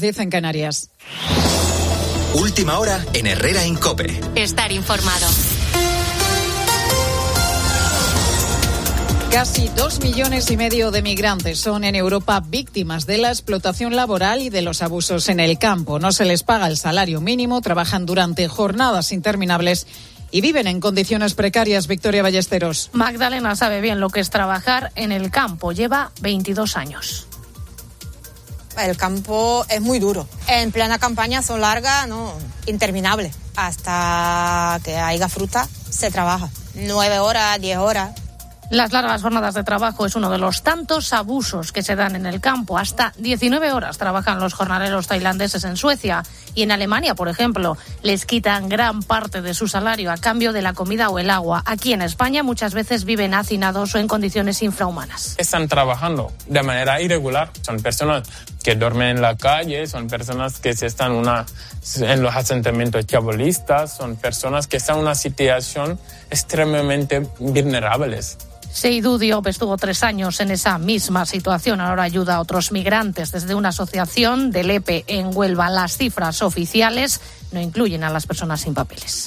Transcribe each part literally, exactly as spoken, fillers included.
diez en Canarias. Última hora en Herrera en COPE. Estar informado. Casi dos millones y medio de migrantes son en Europa víctimas de la explotación laboral y de los abusos en el campo. No se les paga el salario mínimo, trabajan durante jornadas interminables y viven en condiciones precarias. Victoria Ballesteros. Magdalena sabe bien lo que es trabajar en el campo. Lleva veintidós años. El campo es muy duro. En plena campaña son largas, no, interminables. Hasta que haya fruta se trabaja. Nueve horas, diez horas. Las largas jornadas de trabajo es uno de los tantos abusos que se dan en el campo. Hasta diecinueve horas trabajan los jornaleros tailandeses en Suecia y en Alemania, por ejemplo, les quitan gran parte de su salario a cambio de la comida o el agua. Aquí en España muchas veces viven hacinados o en condiciones infrahumanas. Están trabajando de manera irregular. Son personas que duermen en la calle, son personas que se están una, en los asentamientos chabolistas, son personas que están en una situación extremadamente vulnerables. Seydou Diop estuvo tres años en esa misma situación. Ahora ayuda a otros migrantes desde una asociación del E P E en Huelva. Las cifras oficiales no incluyen a las personas sin papeles.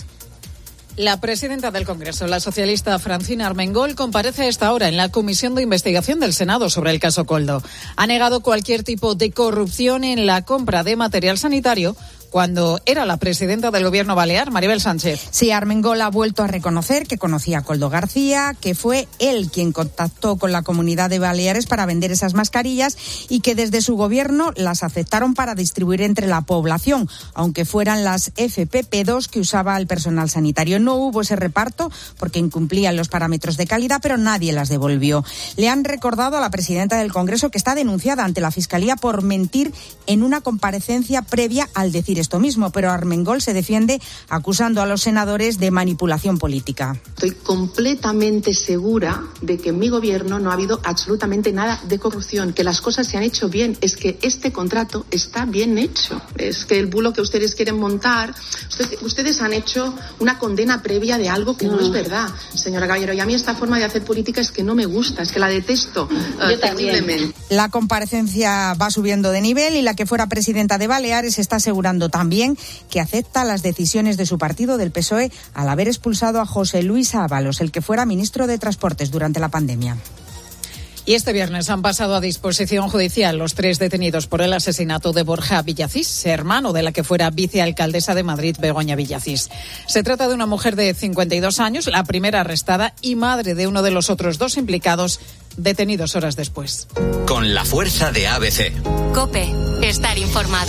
La presidenta del Congreso, la socialista Francina Armengol, comparece a esta hora en la Comisión de Investigación del Senado sobre el caso Koldo. Ha negado cualquier tipo de corrupción en la compra de material sanitario cuando era la presidenta del Gobierno balear, Maribel Sánchez. Sí, Armengol ha vuelto a reconocer que conocía a Koldo García, que fue él quien contactó con la Comunidad de Baleares para vender esas mascarillas y que desde su gobierno las aceptaron para distribuir entre la población, aunque fueran las F P P dos que usaba el personal sanitario. No hubo ese reparto porque incumplían los parámetros de calidad, pero nadie las devolvió. Le han recordado a la presidenta del Congreso que está denunciada ante la Fiscalía por mentir en una comparecencia previa al decir esto mismo, pero Armengol se defiende acusando a los senadores de manipulación política. Estoy completamente segura de que en mi gobierno no ha habido absolutamente nada de corrupción, que las cosas se han hecho bien. Es que este contrato está bien hecho. Es que el bulo que ustedes quieren montar, ustedes, ustedes han hecho una condena previa de algo que no, no es verdad, señora Caballero. Y a mí esta forma de hacer política es que no me gusta, es que la detesto uh, terriblemente. La comparecencia va subiendo de nivel y la que fuera presidenta de Baleares está asegurando también que acepta las decisiones de su partido, del P S O E, al haber expulsado a José Luis Ábalos, el que fuera ministro de Transportes durante la pandemia. Y este viernes han pasado a disposición judicial los tres detenidos por el asesinato de Borja Villacís, hermano de la que fuera vicealcaldesa de Madrid, Begoña Villacís. Se trata de una mujer de cincuenta y dos años, la primera arrestada y madre de uno de los otros dos implicados, detenidos horas después. Con la fuerza de A B C. COPE. Estar informado.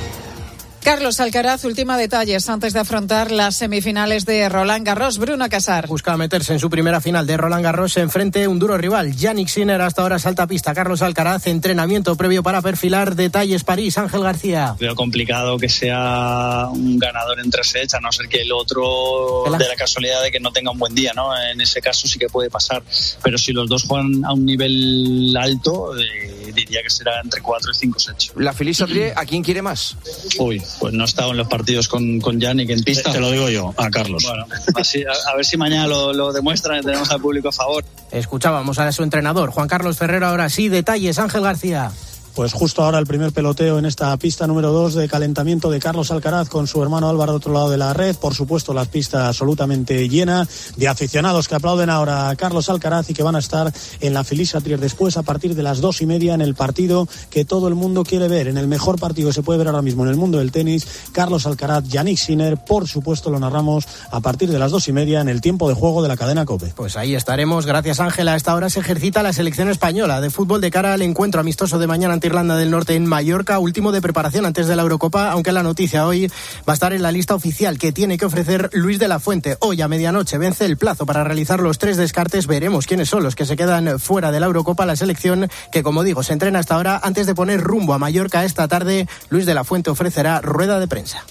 Carlos Alcaraz, última detalles antes de afrontar las semifinales de Roland Garros. Bruno Casar. Busca meterse en su primera final de Roland Garros enfrente un duro rival. Yannick Sinner hasta ahora salta pista. Carlos Alcaraz, entrenamiento previo para perfilar detalles París. Ángel García. Veo complicado que sea un ganador en tres sets, a no ser que el otro de la casualidad de que no tenga un buen día, ¿no? En ese caso sí que puede pasar. Pero si los dos juegan a un nivel alto, eh, diría que será entre cuatro y cinco sets. La Feliz Sabrié, ¿a quién quiere más? Uy, pues no he estado en los partidos con, con Yannick en pista. Te, te lo digo yo, a Carlos. Bueno, así, a, a ver si mañana lo, lo demuestran y tenemos al público a favor. Escuchábamos a su entrenador, Juan Carlos Ferrero. Ahora sí, detalles, Ángel García. Pues justo ahora el primer peloteo en esta pista número dos de calentamiento de Carlos Alcaraz con su hermano Álvaro al otro lado de la red. Por supuesto, la pista absolutamente llena de aficionados que aplauden ahora a Carlos Alcaraz y que van a estar en la Feliz Sabrié después a partir de las dos y media en el partido que todo el mundo quiere ver, en el mejor partido que se puede ver ahora mismo en el mundo del tenis. Carlos Alcaraz, Yannick Sinner, por supuesto lo narramos a partir de las dos y media en el tiempo de juego de la cadena COPE. Pues ahí estaremos. Gracias, Ángela. A esta hora se ejercita la selección española de fútbol de cara al encuentro amistoso de mañana ante Irlanda del Norte en Mallorca, último de preparación antes de la Eurocopa, aunque la noticia hoy va a estar en la lista oficial que tiene que ofrecer Luis de la Fuente. Hoy a medianoche vence el plazo para realizar los tres descartes. Veremos quiénes son los que se quedan fuera de la Eurocopa. La selección que, como digo, se entrena hasta ahora antes de poner rumbo a Mallorca esta tarde. Luis de la Fuente ofrecerá rueda de prensa.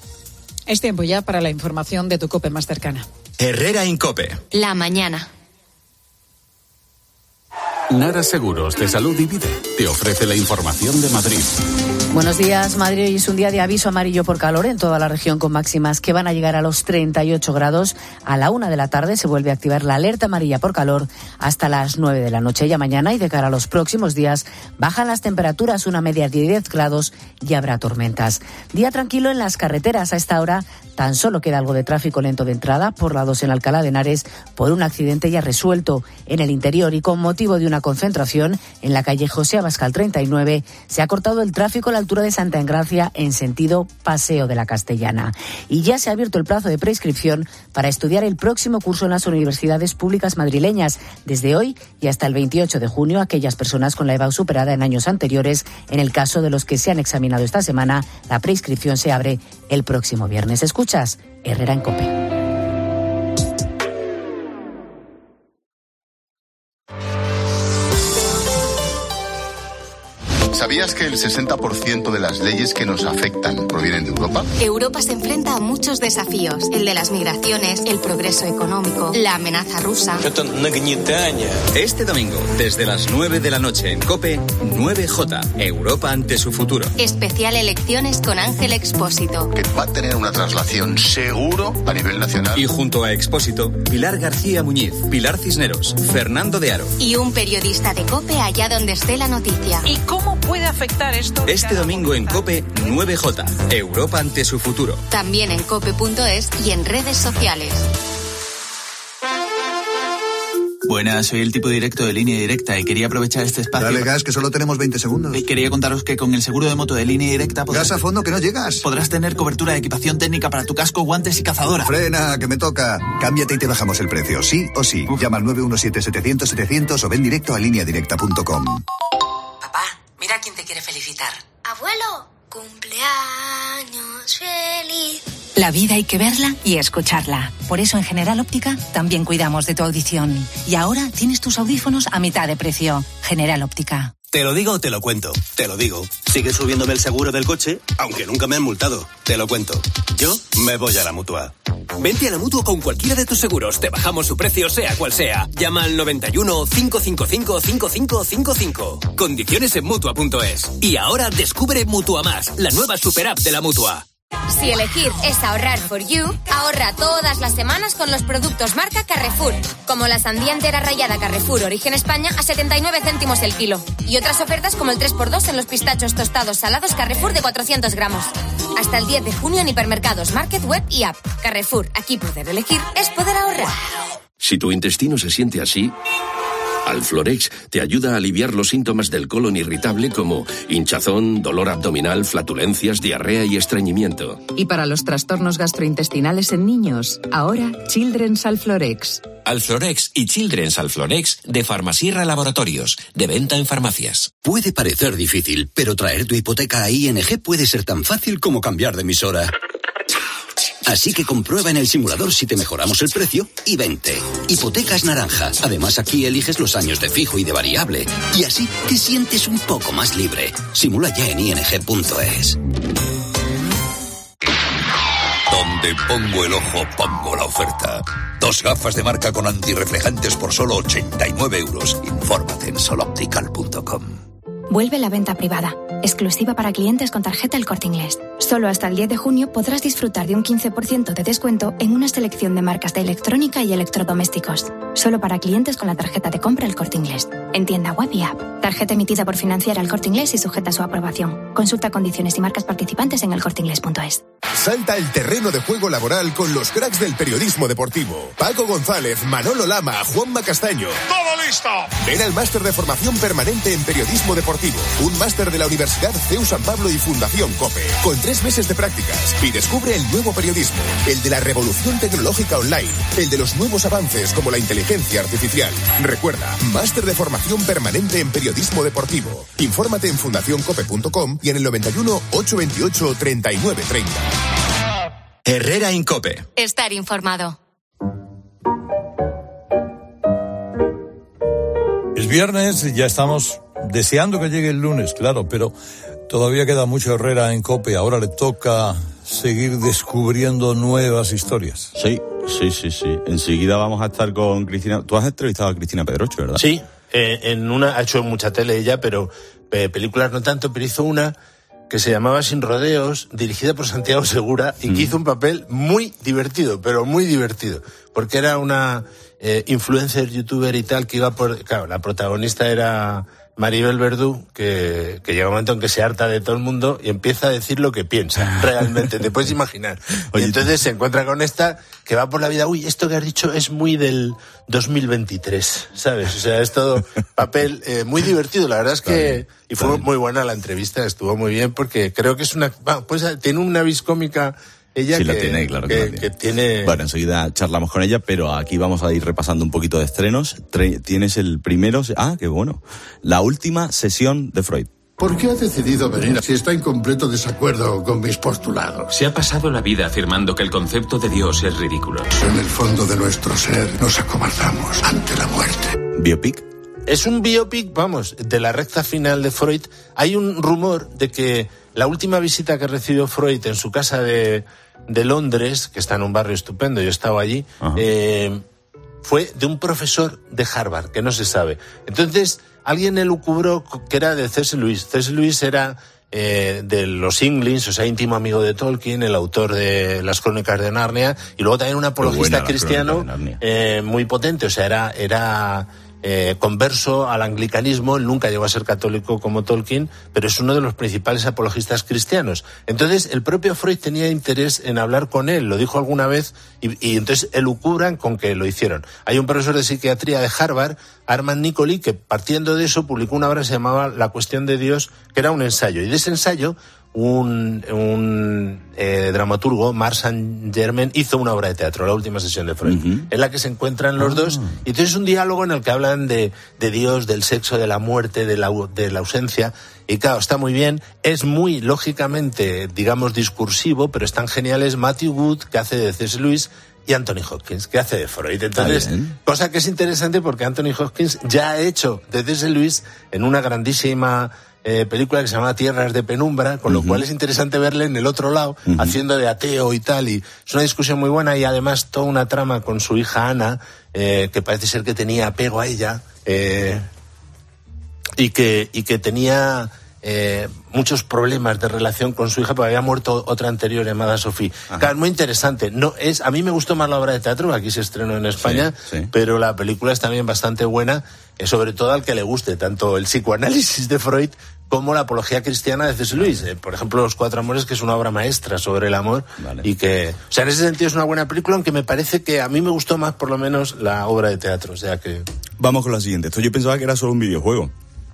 Es tiempo ya para la información de tu COPE más cercana. Herrera en COPE. La mañana. Nara Seguros de Salud y Vida te ofrece la información de Madrid. Buenos días. Madrid hoy es un día de aviso amarillo por calor en toda la región, con máximas que van a llegar a los treinta y ocho grados. A la una de la tarde se vuelve a activar la alerta amarilla por calor hasta las nueve de la noche. Ya mañana y de cara a los próximos días bajan las temperaturas, una media de diez grados, y habrá tormentas. Día tranquilo en las carreteras. A esta hora tan solo queda algo de tráfico lento de entrada por la dos en Alcalá de Henares por un accidente ya resuelto. En el interior y con motivo de una concentración en la calle José Abascal treinta y nueve se ha cortado el tráfico a la altura de Santa Engracia en sentido Paseo de la Castellana. Y ya se ha abierto el plazo de prescripción para estudiar el próximo curso en las universidades públicas madrileñas. Desde hoy y hasta el veintiocho de junio, aquellas personas con la EBAU superada en años anteriores, en el caso de los que se han examinado esta semana, la prescripción se abre el próximo viernes. Escuchas Herrera en COPE. ¿Sabías que el sesenta por ciento de las leyes que nos afectan provienen de Europa? Europa se enfrenta a muchos desafíos. El de las migraciones, el progreso económico, la amenaza rusa. Este domingo, desde las nueve de la noche en COPE, nueve J, Europa ante su futuro. Especial elecciones con Ángel Expósito. Que va a tener una traslación seguro a nivel nacional. Y junto a Expósito, Pilar García Muñiz, Pilar Cisneros, Fernando de Aro. Y un periodista de COPE allá donde esté la noticia. ¿Y cómo puede afectar esto? Este domingo en COPE, nueve J, Europa ante su futuro. También en cope punto es y en redes sociales. Buenas, soy el tipo directo de Línea Directa y quería aprovechar este espacio. Dale gas, que solo tenemos veinte segundos. Y quería contaros que con el seguro de moto de Línea Directa podrás... Gas a fondo, que no llegas. Podrás tener cobertura de equipación técnica para tu casco, guantes y cazadora. Frena, que me toca. Cámbiate y te bajamos el precio, sí o sí. Uf. Llama al nueve uno siete, setecientos, setecientos o ven directo a línea directa punto com. Papá, mira quién te quiere felicitar. Abuelo, cumpleaños feliz. La vida hay que verla y escucharla. Por eso en General Óptica también cuidamos de tu audición. Y ahora tienes tus audífonos a mitad de precio. General Óptica. Te lo digo o te lo cuento. Te lo digo. Sigue subiéndome el seguro del coche, aunque nunca me han multado. Te lo cuento. Yo me voy a la Mutua. Vente a la Mutua con cualquiera de tus seguros. Te bajamos su precio, sea cual sea. Llama al noventa y uno, cinco cinco cinco, cinco cinco cinco cinco. Condiciones en Mutua punto es. Y ahora descubre Mutua Más, la nueva super app de la Mutua. Si elegir es ahorrar for you, ahorra todas las semanas con los productos marca Carrefour, como la sandía entera rallada Carrefour Origen España a setenta y nueve céntimos el kilo, y otras ofertas como el tres por dos en los pistachos tostados salados Carrefour de cuatrocientos gramos. Hasta el diez de junio en hipermercados, market, web y app. Carrefour, aquí poder elegir es poder ahorrar. Si tu intestino se siente así, Alflorex te ayuda a aliviar los síntomas del colon irritable como hinchazón, dolor abdominal, flatulencias, diarrea y estreñimiento. Y para los trastornos gastrointestinales en niños, ahora Children's Alflorex. Alflorex y Children's Alflorex de Farmasierra Laboratorios, de venta en farmacias. Puede parecer difícil, pero traer tu hipoteca a I N G puede ser tan fácil como cambiar de emisora. Así que comprueba en el simulador si te mejoramos el precio y vente. Hipotecas Naranja. Además, aquí eliges los años de fijo y de variable. Y así te sientes un poco más libre. Simula ya en i n g punto es. Donde pongo el ojo, pongo la oferta. Dos gafas de marca con antirreflejantes por solo ochenta y nueve euros. Infórmate en sol optical punto com. Vuelve la venta privada, exclusiva para clientes con tarjeta El Corte Inglés. Solo hasta el diez de junio podrás disfrutar de un quince por ciento de descuento en una selección de marcas de electrónica y electrodomésticos. Solo para clientes con la tarjeta de compra El Corte Inglés. En tienda web y app. Tarjeta emitida por Financiera El Corte Inglés y sujeta a su aprobación. Consulta condiciones y marcas participantes en el corte inglés punto es. Salta el terreno de juego laboral con los cracks del periodismo deportivo. Paco González, Manolo Lama, Juanma Castaño. ¡Todo listo! Ven al máster de formación permanente en periodismo deportivo. Un máster de la Universidad C E U San Pablo y Fundación COPE. Con tres meses de prácticas. Y descubre el nuevo periodismo. El de la revolución tecnológica online. El de los nuevos avances como la inteligencia artificial. Recuerda, máster de formación permanente en periodismo deportivo. Infórmate en fundación cope punto com y en el noventa y uno, ochocientos veintiocho, treinta y nueve treinta. Herrera en COPE. Estar informado. Es viernes, ya estamos deseando que llegue el lunes, claro, pero todavía queda mucho Herrera en COPE. Ahora le toca seguir descubriendo nuevas historias. Sí, sí, sí, sí. Enseguida vamos a estar con Cristina. Tú has entrevistado a Cristina Pedroche, ¿verdad? Sí, eh, en una ha hecho mucha tele ella, pero eh, películas no tanto, pero hizo una que se llamaba Sin Rodeos, dirigida por Santiago Segura, y que mm. hizo un papel muy divertido, pero muy divertido, porque era una eh, influencer, youtuber y tal, que iba por... Claro, la protagonista era Maribel Verdú, que, que llega un momento en que se harta de todo el mundo y empieza a decir lo que piensa, realmente, te puedes imaginar. Oye, y entonces se encuentra con esta que va por la vida, uy, esto que has dicho es muy del dos mil veintitrés, ¿sabes? O sea, es todo papel eh, muy divertido, la verdad es que... Y fue muy buena la entrevista, estuvo muy bien, porque creo que es una... Bueno, pues tiene una vis cómica ella sí, que, la tiene, claro que, que, la tiene. que tiene... Bueno, enseguida charlamos con ella, pero aquí vamos a ir repasando un poquito de estrenos. Tre- tienes el primero... Ah, qué bueno. La última sesión de Freud. ¿Por qué ha decidido venir si está en completo desacuerdo con mis postulados? Se ha pasado la vida afirmando que el concepto de Dios es ridículo. En el fondo de nuestro ser nos acobardamos ante la muerte. ¿Biopic? Es un biopic, vamos, de la recta final de Freud. Hay un rumor de que la última visita que recibió Freud en su casa de, de Londres, que está en un barrio estupendo, yo he estado allí, eh, fue de un profesor de Harvard, que no se sabe. Entonces, alguien elucubró que era de C S. Lewis. C S. Lewis era eh, de los Inglings, o sea, íntimo amigo de Tolkien, el autor de las Crónicas de Narnia, y luego también un apologista cristiano eh, muy potente, o sea, era... era Eh, converso al anglicanismo, él nunca llegó a ser católico como Tolkien, pero es uno de los principales apologistas cristianos. Entonces, el propio Freud tenía interés en hablar con él, lo dijo alguna vez, y, y entonces elucubran con que lo hicieron. Hay un profesor de psiquiatría de Harvard, Armand Nicoli, que partiendo de eso publicó una obra que se llamaba La cuestión de Dios, que era un ensayo, y de ese ensayo un, un eh, dramaturgo, Marc Saint-Germain, hizo una obra de teatro, La última sesión de Freud, uh-huh. en la que se encuentran los ah. dos, y entonces es un diálogo en el que hablan de, de Dios, del sexo, de la muerte, de la, de la ausencia, y claro, está muy bien, es muy, lógicamente, digamos, discursivo, pero están geniales Matthew Wood, que hace de C S. Lewis, y Anthony Hopkins, que hace de Freud. Entonces, cosa que es interesante porque Anthony Hopkins ya ha hecho de C S. Lewis en una grandísima eh, película que se llama Tierras de Penumbra, con lo uh-huh. cual es interesante verle en el otro lado, uh-huh. haciendo de ateo y tal, y es una discusión muy buena, y además toda una trama con su hija Ana, eh, que parece ser que tenía apego a ella, eh, y que, y que tenía... Eh, muchos problemas de relación con su hija, porque había muerto otra anterior llamada Sofía. Claro, muy interesante. No es, a mí me gustó más la obra de teatro, aquí se estrenó en España, sí, sí. pero la película es también bastante buena, eh, sobre todo al que le guste tanto el psicoanálisis de Freud como la apología cristiana de C S. Lewis. Eh, por ejemplo, Los Cuatro Amores, que es una obra maestra sobre el amor, vale. y que, o sea, en ese sentido es una buena película, aunque me parece que a mí me gustó más, por lo menos, la obra de teatro. O sea que... Vamos con la siguiente. Esto yo pensaba que era solo un videojuego.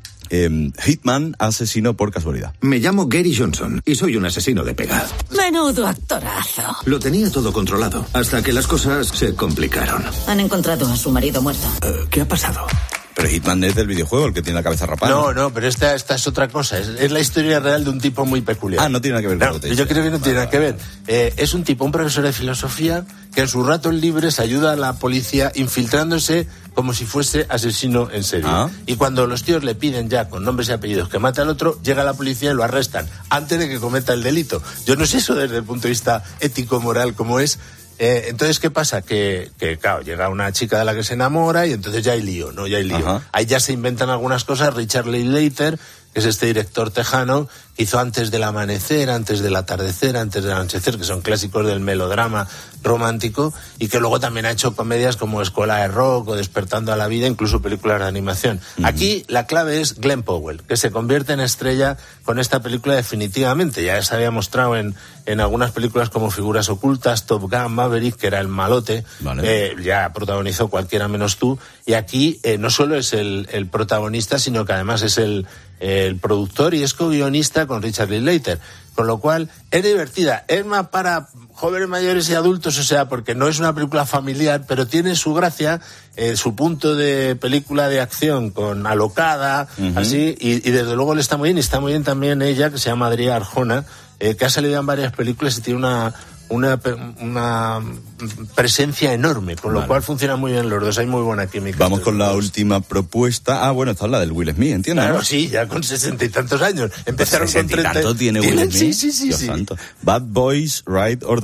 Eh, Hitman asesino por casualidad. Me llamo Gary Johnson y soy un asesino de pegado. Menudo actorazo. Lo tenía todo controlado, hasta que las cosas se complicaron. Han encontrado a su marido muerto. Uh, ¿Qué ha pasado? Pero Hitman es del videojuego, el que tiene la cabeza rapada. No, no, pero esta, esta es otra cosa. Es, es la historia real de un tipo muy peculiar. Ah, no tiene nada que ver con no, lo que te yo creo que no tiene nada que ver. Eh, es un tipo, un profesor de filosofía, que en sus ratos libres ayuda a la policía infiltrándose como si fuese asesino en serie. Ah. Y cuando los tíos le piden ya, con nombres y apellidos, que mate al otro, llega la policía y lo arrestan antes de que cometa el delito. Yo no sé eso desde el punto de vista ético-moral cómo es. Eh, entonces, ¿qué pasa? Que, que, claro, llega una chica de la que se enamora y entonces ya hay lío, ¿no? Ya hay lío. Ajá. Ahí ya se inventan algunas cosas. Richard Linklater, que es este director tejano, que hizo Antes del amanecer, Antes del atardecer, Antes del anochecer, que son clásicos del melodrama romántico, y que luego también ha hecho comedias como Escuela de Rock o Despertando a la vida, incluso películas de animación. Uh-huh. Aquí la clave es Glenn Powell, que se convierte en estrella con esta película definitivamente. Ya se había mostrado en, en algunas películas como Figuras ocultas, Top Gun, Maverick, que era el malote, vale. eh, ya protagonizó Cualquiera menos tú, y aquí eh, no solo es el, el protagonista, sino que además es el, el productor y es co-guionista con Richard Linklater, con lo cual es divertida, es más para jóvenes mayores y adultos, o sea, porque no es una película familiar, pero tiene su gracia, eh, su punto de película de acción con alocada, uh-huh. así, y, y desde luego le está muy bien, y está muy bien también ella, que se llama Adrià Arjona, eh, que ha salido en varias películas y tiene una una, una presencia enorme, con lo vale. cual funciona muy bien los dos, hay muy buena química. Vamos con la dos. última propuesta. Ah, bueno, esta es la del Will Smith, ¿entiendes? Claro, ¿no? sí, ya con sesenta y tantos años. Empezaron con treinta. ¿Tanto tiene Will Smith? Sí, sí, sí. Dios sí. santo. Bad Boys, Ride or Die.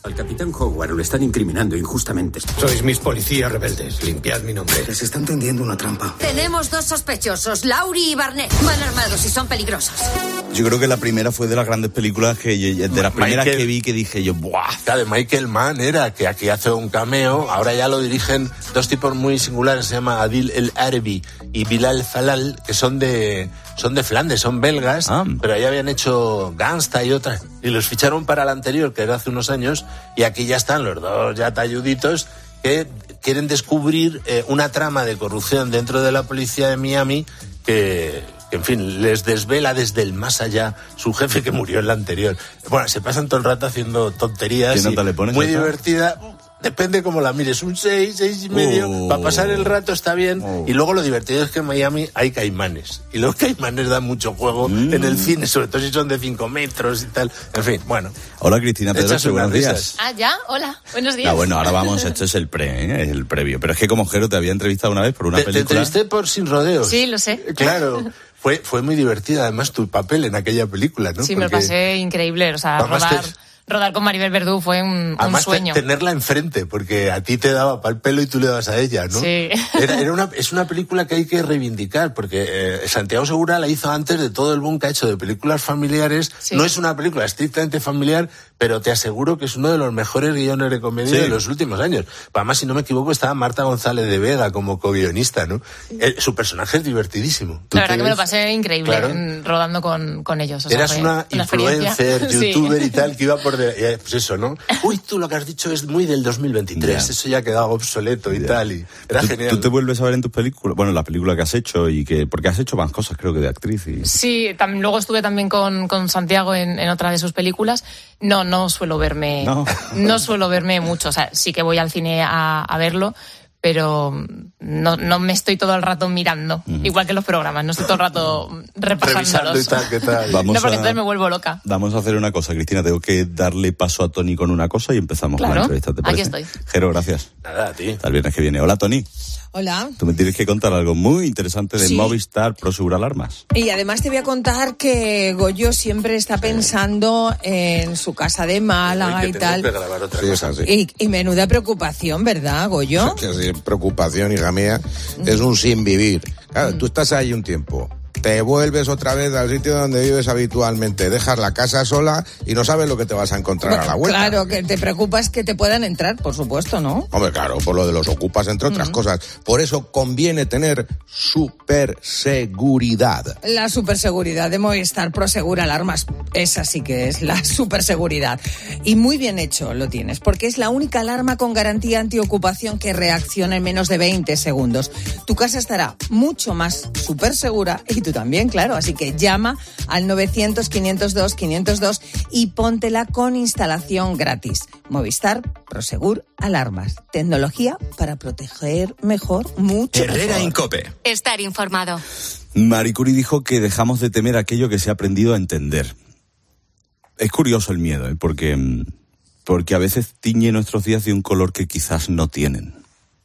Al capitán Howard lo están incriminando injustamente. Sois mis policías rebeldes. Limpiad mi nombre. Les están tendiendo una trampa. Tenemos dos sospechosos, Laurie y Barnett. Van armados y son peligrosos. Yo creo que la primera fue de las grandes películas que yo, de las primeras Michael, que vi que dije yo, ¡buah! La de Michael Mann era, que aquí hace un cameo, ahora ya lo dirigen dos tipos muy singulares, se llama Adil El Arbi y Bilal Falal, que son de son de Flandes, son belgas, ah. pero ahí habían hecho Gangsta y otras, y los ficharon para la anterior, que era hace unos años, y aquí ya están los dos ya talluditos, que quieren descubrir eh, una trama de corrupción dentro de la policía de Miami que... en fin, les desvela desde el más allá su jefe que murió en la anterior. Bueno, se pasan todo el rato haciendo tonterías. ¿Qué nota le pones? Muy divertida. Depende cómo la mires, un seis, seis y medio. Oh. Para pasar el rato está bien. Oh. Y luego lo divertido es que en Miami hay caimanes. Y los caimanes dan mucho juego mm. en el cine, sobre todo si son de cinco metros y tal. En fin, bueno. Hola, Cristina Pedroche, buenos días. Ah, ¿ya? Hola, buenos días. Ah, bueno, ahora vamos, esto es el pre, ¿eh? el previo. Pero es que como Jero te había entrevistado una vez por una te, película. Te entrevisté por Sin Rodeos. Sí, lo sé. Claro. Fue, fue muy divertida, además, tu papel en aquella película, ¿no? Sí, Porque... me lo pasé increíble, o sea, rodar... Te... Rodar con Maribel Verdú fue un, un sueño. Te, tenerla enfrente, porque a ti te daba pa'l pelo y tú le dabas a ella, ¿no? Sí. Era, era una, es una película que hay que reivindicar, porque eh, Santiago Segura la hizo antes de todo el boom que ha hecho de películas familiares. Sí. No es una película estrictamente familiar, pero te aseguro que es uno de los mejores guiones de comedia sí. de los últimos años. Además, si no me equivoco, estaba Marta González de Vega como co-guionista, ¿no? El, su personaje es divertidísimo. La verdad que me lo pasé increíble claro. en, rodando con, con ellos. O sea, Eras una, una influencer, youtuber sí. y tal, que iba por... De, pues eso, ¿no? Uy, tú lo que has dicho es muy del dos mil veintitrés, yeah. eso ya ha quedado obsoleto y yeah. tal, y era ¿Tú, genial. ¿Tú te vuelves a ver en tus películas? Bueno, la película que has hecho y que... Porque has hecho más cosas, creo que de actriz. Y... Sí, tam, luego estuve también con, con Santiago en, en otra de sus películas. No, no suelo verme... No. no suelo verme mucho, o sea, sí que voy al cine a, a verlo, pero no, no me estoy todo el rato mirando, uh-huh. igual que los programas, no estoy todo el rato repasándolos. Y tal, ¿qué tal? Vamos no, porque a, entonces me vuelvo loca. Vamos a hacer una cosa, Cristina, tengo que darle paso a Tony con una cosa y empezamos claro. con la entrevista, ¿te parece? Aquí estoy. Jero, gracias. Nada, a ti. Hasta el viernes que viene. Hola, Tony. Hola. Tú me tienes que contar algo muy interesante de sí. Movistar Prosegur Alarmas. Y además te voy a contar que Goyo siempre está pensando en su casa de Málaga y tal. Que grabar otra sí, cosa. Sí. Y, y menuda preocupación, ¿verdad, Goyo? Que sí, preocupación, hija mía, es un sin vivir. Claro, mm. tú estás ahí un tiempo. Te vuelves otra vez al sitio donde vives habitualmente, dejas la casa sola y no sabes lo que te vas a encontrar bueno, a la vuelta. Claro, que te preocupas que te puedan entrar, por supuesto, ¿no? Hombre, claro, por lo de los ocupas, entre otras uh-huh. cosas. Por eso conviene tener superseguridad. La superseguridad de Movistar Prosegur Alarmas, esa sí que es la superseguridad. Y muy bien hecho lo tienes, porque es la única alarma con garantía antiocupación que reacciona en menos de veinte segundos. Tu casa estará mucho más supersegura y tú también, claro, así que llama al novecientos, quinientos dos, quinientos dos y póntela con instalación gratis. Movistar Prosegur Alarmas. Tecnología para proteger mejor, mucho Herrera mejor. en COPE. Estar informado. Marie Curie dijo que dejamos de temer aquello que se ha aprendido a entender. Es curioso el miedo, ¿eh? porque, porque a veces tiñe nuestros días de un color que quizás no tienen.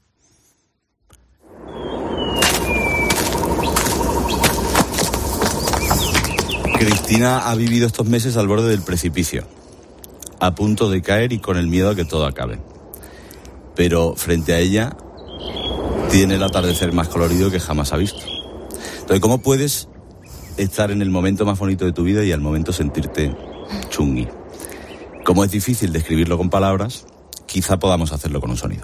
Cristina ha vivido estos meses al borde del precipicio, a punto de caer y con el miedo a que todo acabe. Pero frente a ella tiene el atardecer más colorido que jamás ha visto. Entonces, ¿cómo puedes estar en el momento más bonito de tu vida y al momento sentirte chungui? Como es difícil describirlo con palabras, quizá podamos hacerlo con un sonido.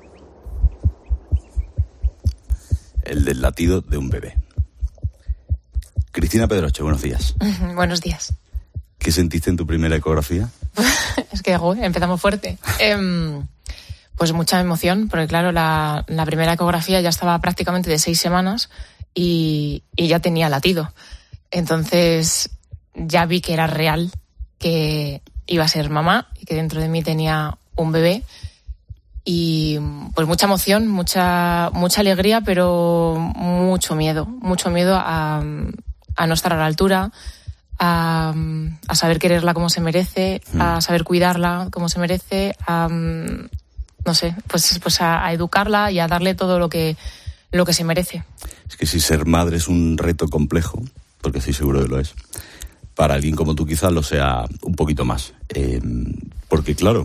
El del latido de un bebé. Cristina Pedroche, buenos días. Buenos días. ¿Qué sentiste en tu primera ecografía? Es que joder, empezamos fuerte. Eh, pues mucha emoción, porque claro, la, la primera ecografía ya estaba prácticamente de seis semanas y, y ya tenía latido. Entonces ya vi que era real, que iba a ser mamá y que dentro de mí tenía un bebé. Y pues mucha emoción, mucha, mucha alegría, pero mucho miedo, mucho miedo a... a no estar a la altura, a, a saber quererla como se merece, mm. a saber cuidarla como se merece, a, no sé, pues, pues a, a educarla y a darle todo lo que, lo que se merece. Es que si ser madre es un reto complejo, porque estoy seguro que lo es, para alguien como tú quizás lo sea un poquito más. Eh, Porque, claro,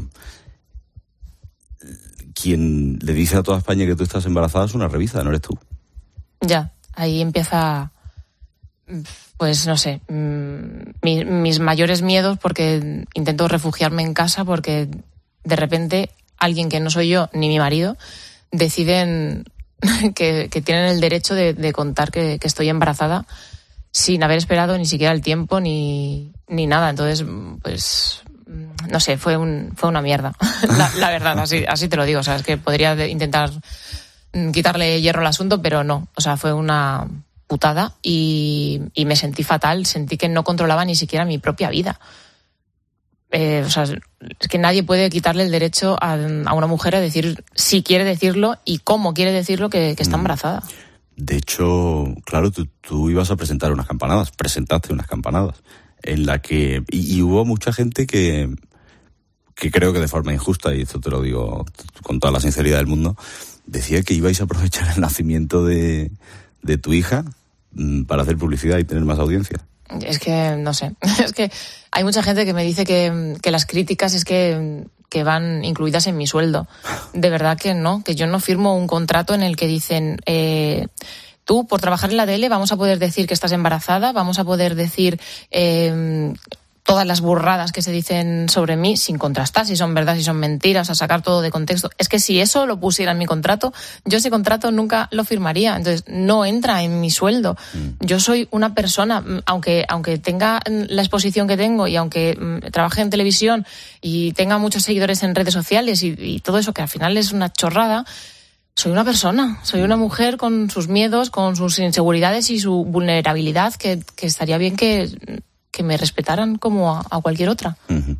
quien le dice a toda España que tú estás embarazada es una revista, no eres tú. Ya, ahí empieza, pues no sé, mi, mis mayores miedos, porque intento refugiarme en casa porque de repente alguien que no soy yo ni mi marido deciden que, que tienen el derecho de, de contar que, que estoy embarazada sin haber esperado ni siquiera el tiempo ni, ni nada. Entonces, pues no sé, fue un fue una mierda. la, la verdad, así así te lo digo. O sea, es que podría de, intentar quitarle hierro al asunto, pero no. O sea, fue una putada y, y me sentí fatal. Sentí que no controlaba ni siquiera mi propia vida. Eh, o sea, es que nadie puede quitarle el derecho a, a una mujer a decir si quiere decirlo y cómo quiere decirlo que, que está embarazada. De hecho, claro, tú, tú ibas a presentar unas campanadas, presentaste unas campanadas, en la que... Y, y hubo mucha gente que, que creo que de forma injusta, y esto te lo digo con toda la sinceridad del mundo, decía que ibais a aprovechar el nacimiento de, de tu hija para hacer publicidad y tener más audiencia. Es que, no sé, es que hay mucha gente que me dice que, que las críticas es que, que van incluidas en mi sueldo. De verdad que no, que yo no firmo un contrato en el que dicen, eh, tú por trabajar en la tele vamos a poder decir que estás embarazada, vamos a poder decir eh, todas las burradas que se dicen sobre mí sin contrastar si son verdad, si son mentiras, a sacar todo de contexto. Es que si eso lo pusiera en mi contrato, yo ese contrato nunca lo firmaría. Entonces no entra en mi sueldo. Mm. Yo soy una persona, aunque aunque tenga la exposición que tengo y aunque mm, trabaje en televisión y tenga muchos seguidores en redes sociales y, y todo eso, que al final es una chorrada, soy una persona, soy una mujer con sus miedos, con sus inseguridades y su vulnerabilidad, que, que estaría bien que... que me respetaran como a, a cualquier otra. Uh-huh.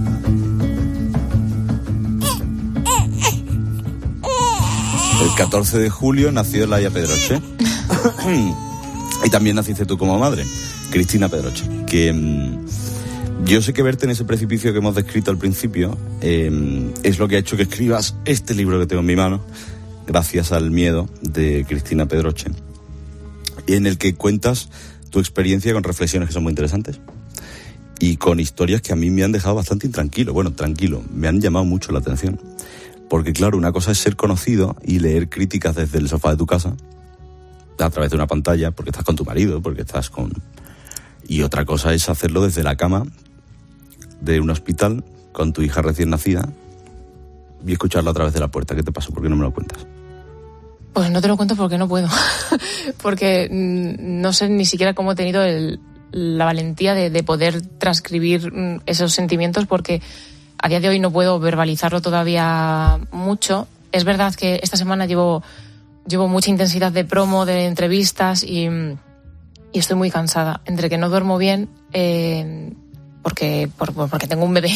El catorce de julio nació Laia Pedroche. Y también naciste tú como madre, Cristina Pedroche. Que mmm, yo sé que verte en ese precipicio que hemos descrito al principio eh, es lo que ha hecho que escribas este libro que tengo en mi mano, gracias al miedo, de Cristina Pedroche, en el que cuentas tu experiencia con reflexiones que son muy interesantes y con historias que a mí me han dejado bastante intranquilo. Bueno, tranquilo, me han llamado mucho la atención. Porque claro, una cosa es ser conocido y leer críticas desde el sofá de tu casa, a través de una pantalla, porque estás con tu marido, porque estás con... Y otra cosa es hacerlo desde la cama de un hospital con tu hija recién nacida y escucharla a través de la puerta. ¿Qué te pasó? ¿Por qué no me lo cuentas? Pues no te lo cuento porque no puedo. Porque no sé ni siquiera cómo he tenido el, la valentía de, de poder transcribir esos sentimientos, porque a día de hoy no puedo verbalizarlo todavía mucho. Es verdad que esta semana llevo, llevo mucha intensidad de promo, de entrevistas y, y estoy muy cansada. Entre que no duermo bien, eh, porque, por, porque tengo un bebé,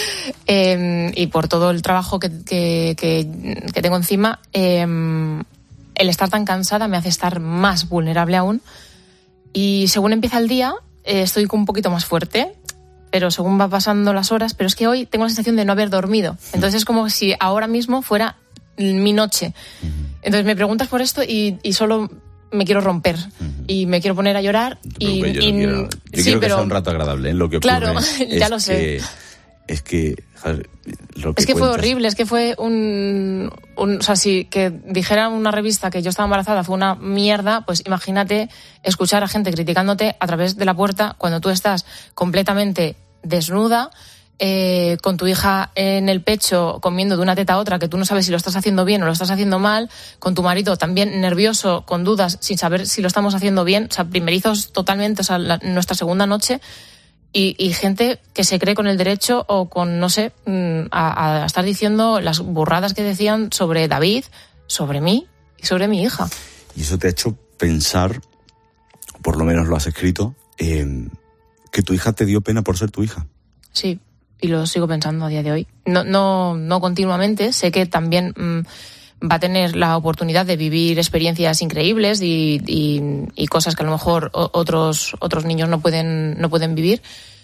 eh, y por todo el trabajo que, que, que, que tengo encima, eh, el estar tan cansada me hace estar más vulnerable aún. Y según empieza el día, eh, estoy un poquito más fuerte, pero según va pasando las horas, pero es que hoy tengo la sensación de no haber dormido. Entonces es como si ahora mismo fuera mi noche. Entonces me preguntas por esto y, y solo me quiero romper. Y me quiero poner a llorar. Y, yo no y, quiero, yo sí, quiero que pero, sea un rato agradable, ¿eh? Lo que ocurre claro, ya es lo sé. Que, es que... Lo que es que cuentas. fue horrible, es que fue un, un... O sea, si que dijera una revista que yo estaba embarazada fue una mierda, pues imagínate escuchar a gente criticándote a través de la puerta cuando tú estás completamente desnuda, eh, con tu hija en el pecho comiendo de una teta a otra, que tú no sabes si lo estás haciendo bien o lo estás haciendo mal, con tu marido también nervioso, con dudas, sin saber si lo estamos haciendo bien, o sea, primerizos totalmente, o sea, la, nuestra segunda noche... Y, y gente que se cree con el derecho o con, no sé, a, a estar diciendo las burradas que decían sobre David, sobre mí y sobre mi hija. Y eso te ha hecho pensar, por lo menos lo has escrito, eh, que tu hija te dio pena por ser tu hija. Sí, y lo sigo pensando a día de hoy. No, no, no continuamente, sé que también mmm, va a tener la oportunidad de vivir experiencias increíbles y, y, y cosas que a lo mejor otros otros niños no pueden no pueden vivir,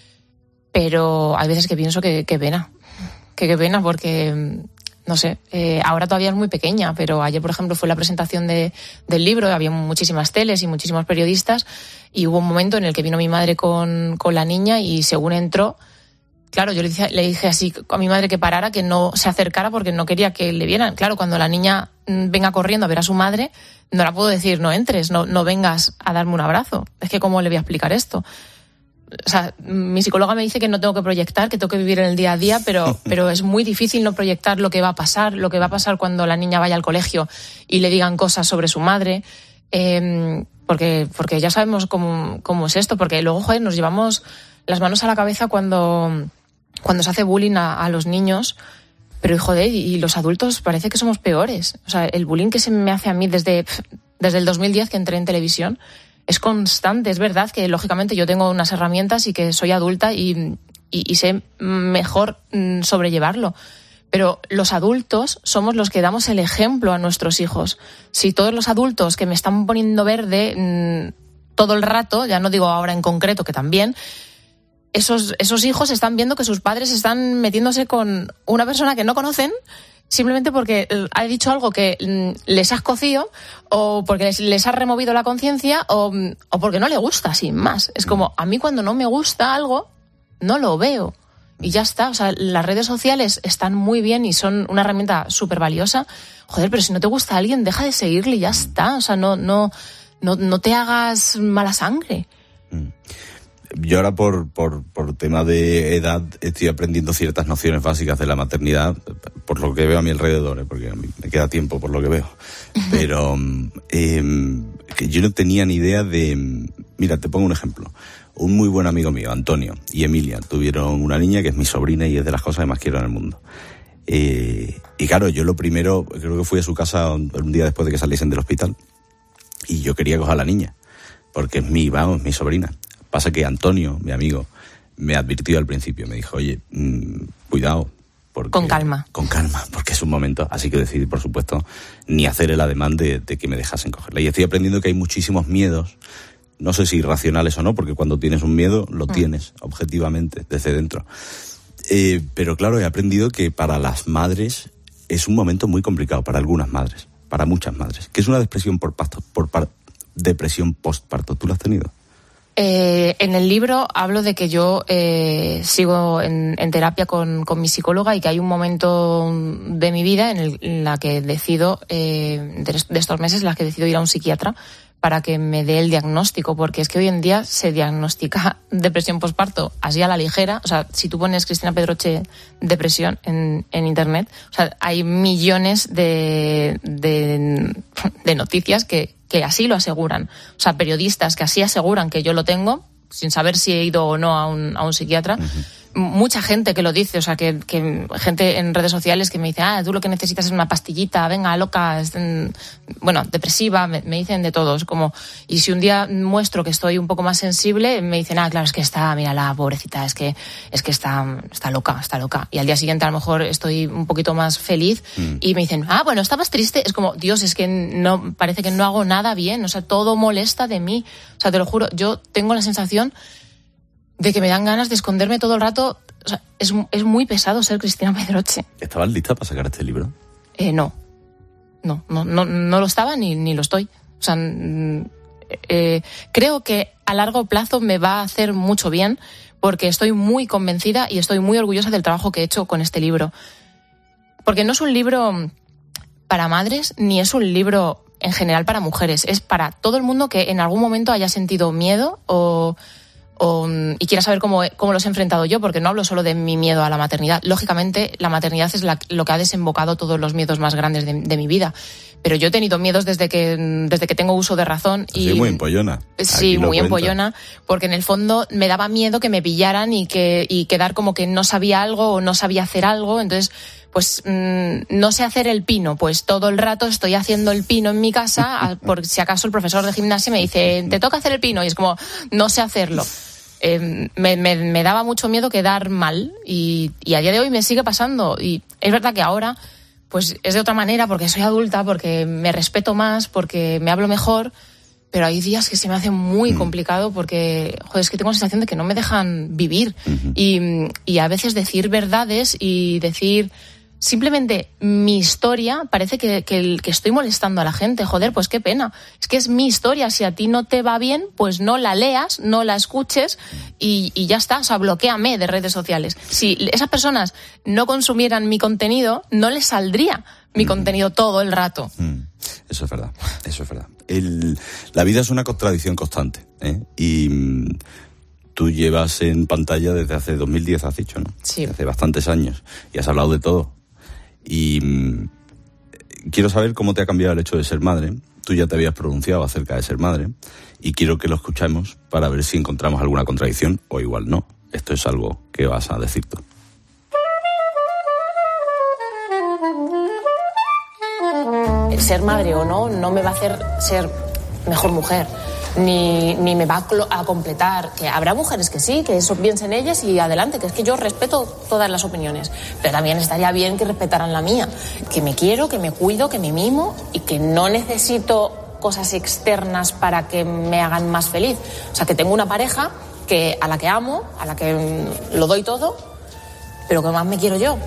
pero hay veces que pienso que qué pena, que qué pena porque no sé, eh, ahora todavía es muy pequeña, pero ayer por ejemplo fue la presentación de, del libro, había muchísimas teles y muchísimos periodistas y hubo un momento en el que vino mi madre con, con la niña y según entró, claro, yo le dije, le dije así a mi madre que parara, que no se acercara porque no quería que le vieran. Claro, cuando la niña venga corriendo a ver a su madre, no la puedo decir, no entres, no, no vengas a darme un abrazo. Es que ¿cómo le voy a explicar esto? O sea, mi psicóloga me dice que no tengo que proyectar, que tengo que vivir en el día a día, pero, pero es muy difícil no proyectar lo que va a pasar, lo que va a pasar cuando la niña vaya al colegio y le digan cosas sobre su madre, eh, porque, porque ya sabemos cómo, cómo es esto, porque luego, joder, nos llevamos las manos a la cabeza cuando, cuando se hace bullying a, a los niños, pero joder, y los adultos parece que somos peores. O sea, el bullying que se me hace a mí desde, desde el dos mil diez que entré en televisión, es constante. Es verdad que, lógicamente, yo tengo unas herramientas y que soy adulta y, y, y sé mejor mm, sobrellevarlo. Pero los adultos somos los que damos el ejemplo a nuestros hijos. Si todos los adultos que me están poniendo verde mmm, todo el rato, ya no digo ahora en concreto, que también, esos, esos hijos están viendo que sus padres están metiéndose con una persona que no conocen, simplemente porque ha dicho algo que les ha escocido o porque les, les ha removido la conciencia o, o porque no le gusta, sin más. Es como, a mí cuando no me gusta algo, no lo veo. Y ya está. O sea, las redes sociales están muy bien y son una herramienta súper valiosa. Joder, pero si no te gusta a alguien, deja de seguirle y ya está. O sea, no, no, no, no te hagas mala sangre. Yo ahora por, por, por tema de edad estoy aprendiendo ciertas nociones básicas de la maternidad, por lo que veo a mi alrededor, ¿eh? Porque a mí me queda tiempo por lo que veo. Pero eh, que yo no tenía ni idea de... Mira, te pongo un ejemplo. Un muy buen amigo mío, Antonio, y Emilia, tuvieron una niña que es mi sobrina y es de las cosas que más quiero en el mundo. Eh, y claro, yo lo primero, creo que fui a su casa un, un día después de que saliesen del hospital y yo quería coger a la niña, porque es mi, vamos, mi sobrina. Pasa que Antonio, mi amigo, me advirtió al principio, me dijo, oye, mmm, cuidado. Porque, con calma. Con calma, porque es un momento. Así que decidí, por supuesto, ni hacer el ademán de, de que me dejasen cogerla. Y estoy aprendiendo que hay muchísimos miedos, no sé si irracionales o no, porque cuando tienes un miedo, lo mm. tienes, objetivamente, desde dentro. Eh, pero claro, he aprendido que para las madres es un momento muy complicado, para algunas madres, para muchas madres, que es una depresión por, pasto, por par, depresión postparto. ¿Tú la has tenido? Eh, en el libro hablo de que yo eh, sigo en, en terapia con, con mi psicóloga y que hay un momento de mi vida en, el, en la que decido, eh, de, de estos meses, en la que decido ir a un psiquiatra para que me dé el diagnóstico, porque es que hoy en día se diagnostica depresión postparto así a la ligera. O sea, si tú pones Cristina Pedroche depresión en, en internet, o sea, hay millones de, de, de noticias que que así lo aseguran. O sea, periodistas que así aseguran que yo lo tengo, sin saber si he ido o no a un, a un psiquiatra. Uh-huh. Mucha gente que lo dice, o sea, que, que gente en redes sociales que me dice, ah, tú lo que necesitas es una pastillita, venga, loca, es, bueno, depresiva, me, me dicen de todos. Como, y si un día muestro que estoy un poco más sensible, me dicen, ah, claro, es que está, mira, la pobrecita, es que, es que está, está loca, está loca. Y al día siguiente a lo mejor estoy un poquito más feliz mm. y me dicen, ah, bueno, estabas triste. Es como, Dios, es que no, parece que no hago nada bien, o sea, todo molesta de mí. O sea, te lo juro, yo tengo la sensación de que me dan ganas de esconderme todo el rato. O sea, es, es muy pesado ser Cristina Pedroche. ¿Estabas lista para sacar este libro? Eh, no. No, no, no, no lo estaba ni, ni lo estoy. O sea, eh, creo que a largo plazo me va a hacer mucho bien porque estoy muy convencida y estoy muy orgullosa del trabajo que he hecho con este libro. Porque no es un libro para madres ni es un libro en general para mujeres. Es para todo el mundo que en algún momento haya sentido miedo o... O, y quiera saber cómo, cómo los he enfrentado yo, porque no hablo solo de mi miedo a la maternidad. Lógicamente, la maternidad es la, lo que ha desembocado todos los miedos más grandes de, de mi vida. Pero yo he tenido miedos desde que, desde que tengo uso de razón. Y, sí, muy empollona. Sí, muy empollona, porque en el fondo me daba miedo que me pillaran y, que, y quedar como que no sabía algo o no sabía hacer algo. Entonces, pues mmm, no sé hacer el pino, pues todo el rato estoy haciendo el pino en mi casa, por si acaso el profesor de gimnasia me dice, te toca hacer el pino, y es como, no sé hacerlo. Eh, me, me, me daba mucho miedo quedar mal y, y a día de hoy me sigue pasando. Y es verdad que ahora pues es de otra manera porque soy adulta, porque me respeto más, porque me hablo mejor, pero hay días que se me hace muy mm. complicado porque, joder, es que tengo la sensación de que no me dejan vivir. Mm-hmm. y, y a veces decir verdades y decir simplemente mi historia parece que, que, que estoy molestando a la gente. Joder, pues qué pena. Es que es mi historia. Si a ti no te va bien, pues no la leas, no la escuches y, y ya está. O sea, bloquéame de redes sociales. Si esas personas no consumieran mi contenido, no les saldría mi mm. contenido todo el rato. Mm. Eso es verdad, eso es verdad. El, la vida es una contradicción constante, ¿eh? Y mm, tú llevas en pantalla desde hace dos mil diez, has dicho, ¿no? Sí. Hace bastantes años. Y has hablado de todo. Y mmm, quiero saber cómo te ha cambiado el hecho de ser madre. Tú ya te habías pronunciado acerca de ser madre. Y quiero que lo escuchemos para ver si encontramos alguna contradicción o igual no. Esto es algo que vas a decir tú. Ser madre o no, no me va a hacer ser mejor mujer. Ni, ni me va a completar. Que habrá mujeres que sí, que eso piensen ellas y adelante, que es que yo respeto todas las opiniones, pero también estaría bien que respetaran la mía, que me quiero, que me cuido, que me mimo y que no necesito cosas externas para que me hagan más feliz. O sea, que tengo una pareja que, a la que amo, a la que lo doy todo, pero que más me quiero yo.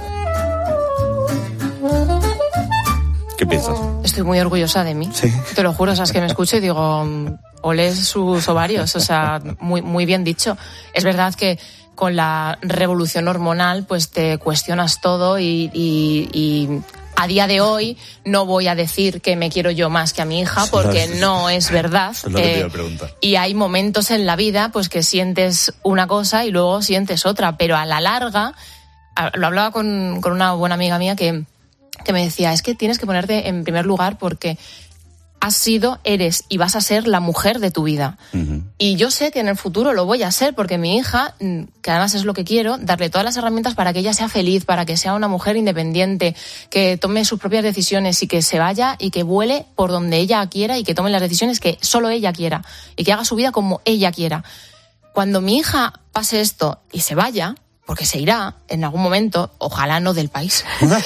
¿Qué piensas? Estoy muy orgullosa de mí. Sí. Te lo juro, o sea, es que me escucho y digo, olé sus ovarios, o sea, muy, muy bien dicho. Es verdad que con la revolución hormonal, pues te cuestionas todo y, y, y a día de hoy no voy a decir que me quiero yo más que a mi hija, porque no es verdad. Es lo que te iba a preguntar. Y hay momentos en la vida, pues que sientes una cosa y luego sientes otra, pero a la larga, lo hablaba con, con una buena amiga mía que que me decía, es que tienes que ponerte en primer lugar porque has sido, eres y vas a ser la mujer de tu vida. Uh-huh. Y yo sé que en el futuro lo voy a ser porque mi hija, que además es lo que quiero, darle todas las herramientas para que ella sea feliz, para que sea una mujer independiente, que tome sus propias decisiones y que se vaya y que vuele por donde ella quiera y que tome las decisiones que solo ella quiera y que haga su vida como ella quiera. Cuando mi hija pase esto y se vaya, porque se irá en algún momento, ojalá no del país,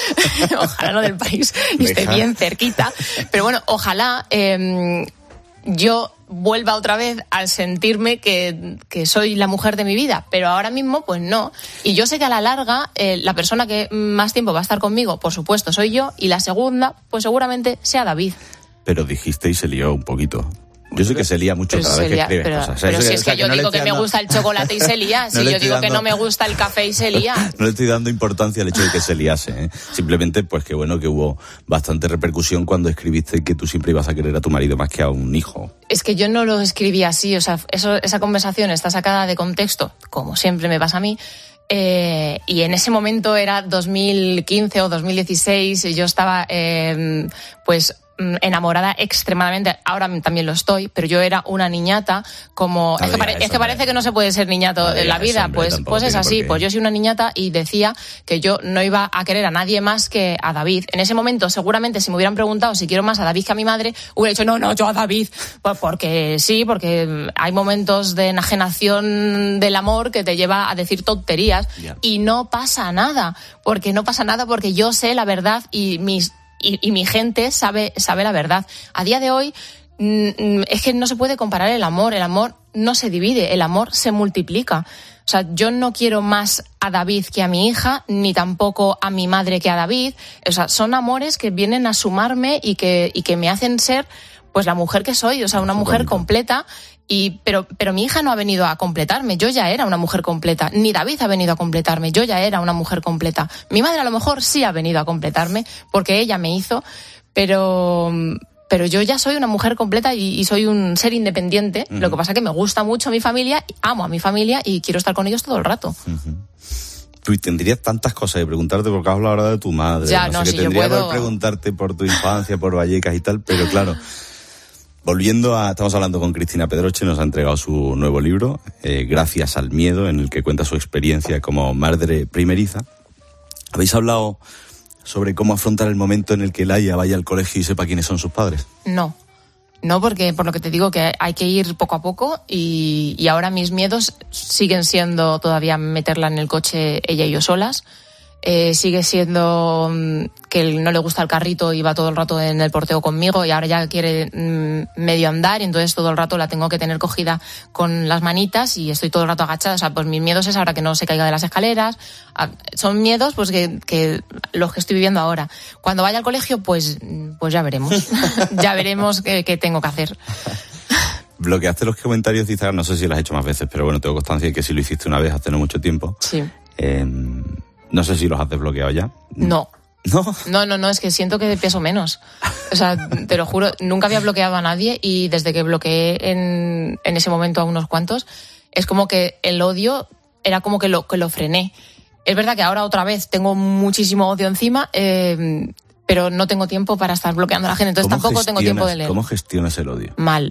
ojalá no del país, y esté bien cerquita, pero bueno, ojalá eh, yo vuelva otra vez a sentirme que, que soy la mujer de mi vida, pero ahora mismo pues no, y yo sé que a la larga eh, la persona que más tiempo va a estar conmigo, por supuesto, soy yo, y la segunda, pues seguramente sea David. Pero dijiste y se lió un poquito. Yo sé que se lía mucho pero cada vez que escribes pero, cosas. Pero o sea, si es que, que yo no digo que dando... me gusta el chocolate y se lía, si no yo digo dando... que no me gusta el café y se lía. No le estoy dando importancia al hecho de que se liase, ¿eh? Simplemente, pues que bueno, que hubo bastante repercusión cuando escribiste que tú siempre ibas a querer a tu marido más que a un hijo. Es que yo no lo escribí así, o sea, eso, esa conversación está sacada de contexto, como siempre me pasa a mí. Eh, y en ese momento era dos mil quince o dos mil dieciséis y yo estaba, eh, pues... enamorada extremadamente, ahora también lo estoy, pero yo era una niñata como... No es, que pare, eso, es que parece que no se puede ser niñato no en la vida, eso, pues, pues es así, pues yo soy una niñata y decía que yo no iba a querer a nadie más que a David. En ese momento, seguramente, si me hubieran preguntado si quiero más a David que a mi madre, hubiera dicho, no, no, yo a David, pues porque sí, porque hay momentos de enajenación del amor que te lleva a decir tonterías yeah. y no pasa nada, porque no pasa nada porque yo sé la verdad y mis... Y, y mi gente sabe, sabe la verdad. A día de hoy mm, es que no se puede comparar el amor. El amor no se divide, el amor se multiplica. O sea, yo no quiero más a David que a mi hija, ni tampoco a mi madre que a David. O sea, son amores que vienen a sumarme y que, y que me hacen ser pues la mujer que soy, o sea, una mujer completa. Y, pero, pero mi hija no ha venido a completarme, yo ya era una mujer completa. Ni David ha venido a completarme, yo ya era una mujer completa. Mi madre a lo mejor sí ha venido a completarme, porque ella me hizo, pero, pero yo ya soy una mujer completa y, y soy un ser independiente. Uh-huh. Lo que pasa es que me gusta mucho mi familia, amo a mi familia y quiero estar con ellos todo el rato. Uh-huh. Tú tendrías tantas cosas de preguntarte, porque has hablado ahora de tu madre. Ya, no, no sé, si que tendría yo puedo... que preguntarte por tu infancia, por Vallecas y tal, pero claro... Volviendo a... Estamos hablando con Cristina Pedroche, nos ha entregado su nuevo libro, eh, Gracias al miedo, en el que cuenta su experiencia como madre primeriza. ¿Habéis hablado sobre cómo afrontar el momento en el que Laia vaya al colegio y sepa quiénes son sus padres? No, no, porque por lo que te digo que hay que ir poco a poco y, y ahora mis miedos siguen siendo todavía meterla en el coche ella y yo solas. eh, sigue siendo mm, que no le gusta el carrito y va todo el rato en el porteo conmigo y ahora ya quiere mm, medio andar y entonces todo el rato la tengo que tener cogida con las manitas y estoy todo el rato agachada. O sea, pues mis miedos es ahora que no se caiga de las escaleras. Son miedos pues que, que los que estoy viviendo ahora. Cuando vaya al colegio, pues, pues ya veremos. Ya veremos qué, qué tengo que hacer. Bloqueaste los comentarios de Instagram, no sé si lo has hecho más veces, pero bueno, tengo constancia de que si lo hiciste una vez hace no mucho tiempo. Sí. Eh, no sé si los has desbloqueado ya. No. ¿No? No, no, no, es que siento que peso menos. O sea, te lo juro, nunca había bloqueado a nadie y desde que bloqueé en, en ese momento a unos cuantos, es como que el odio era como que lo, que lo frené. Es verdad que ahora otra vez tengo muchísimo odio encima, eh, pero no tengo tiempo para estar bloqueando a la gente, entonces tampoco tengo tiempo de leer. ¿Cómo gestionas el odio? Mal.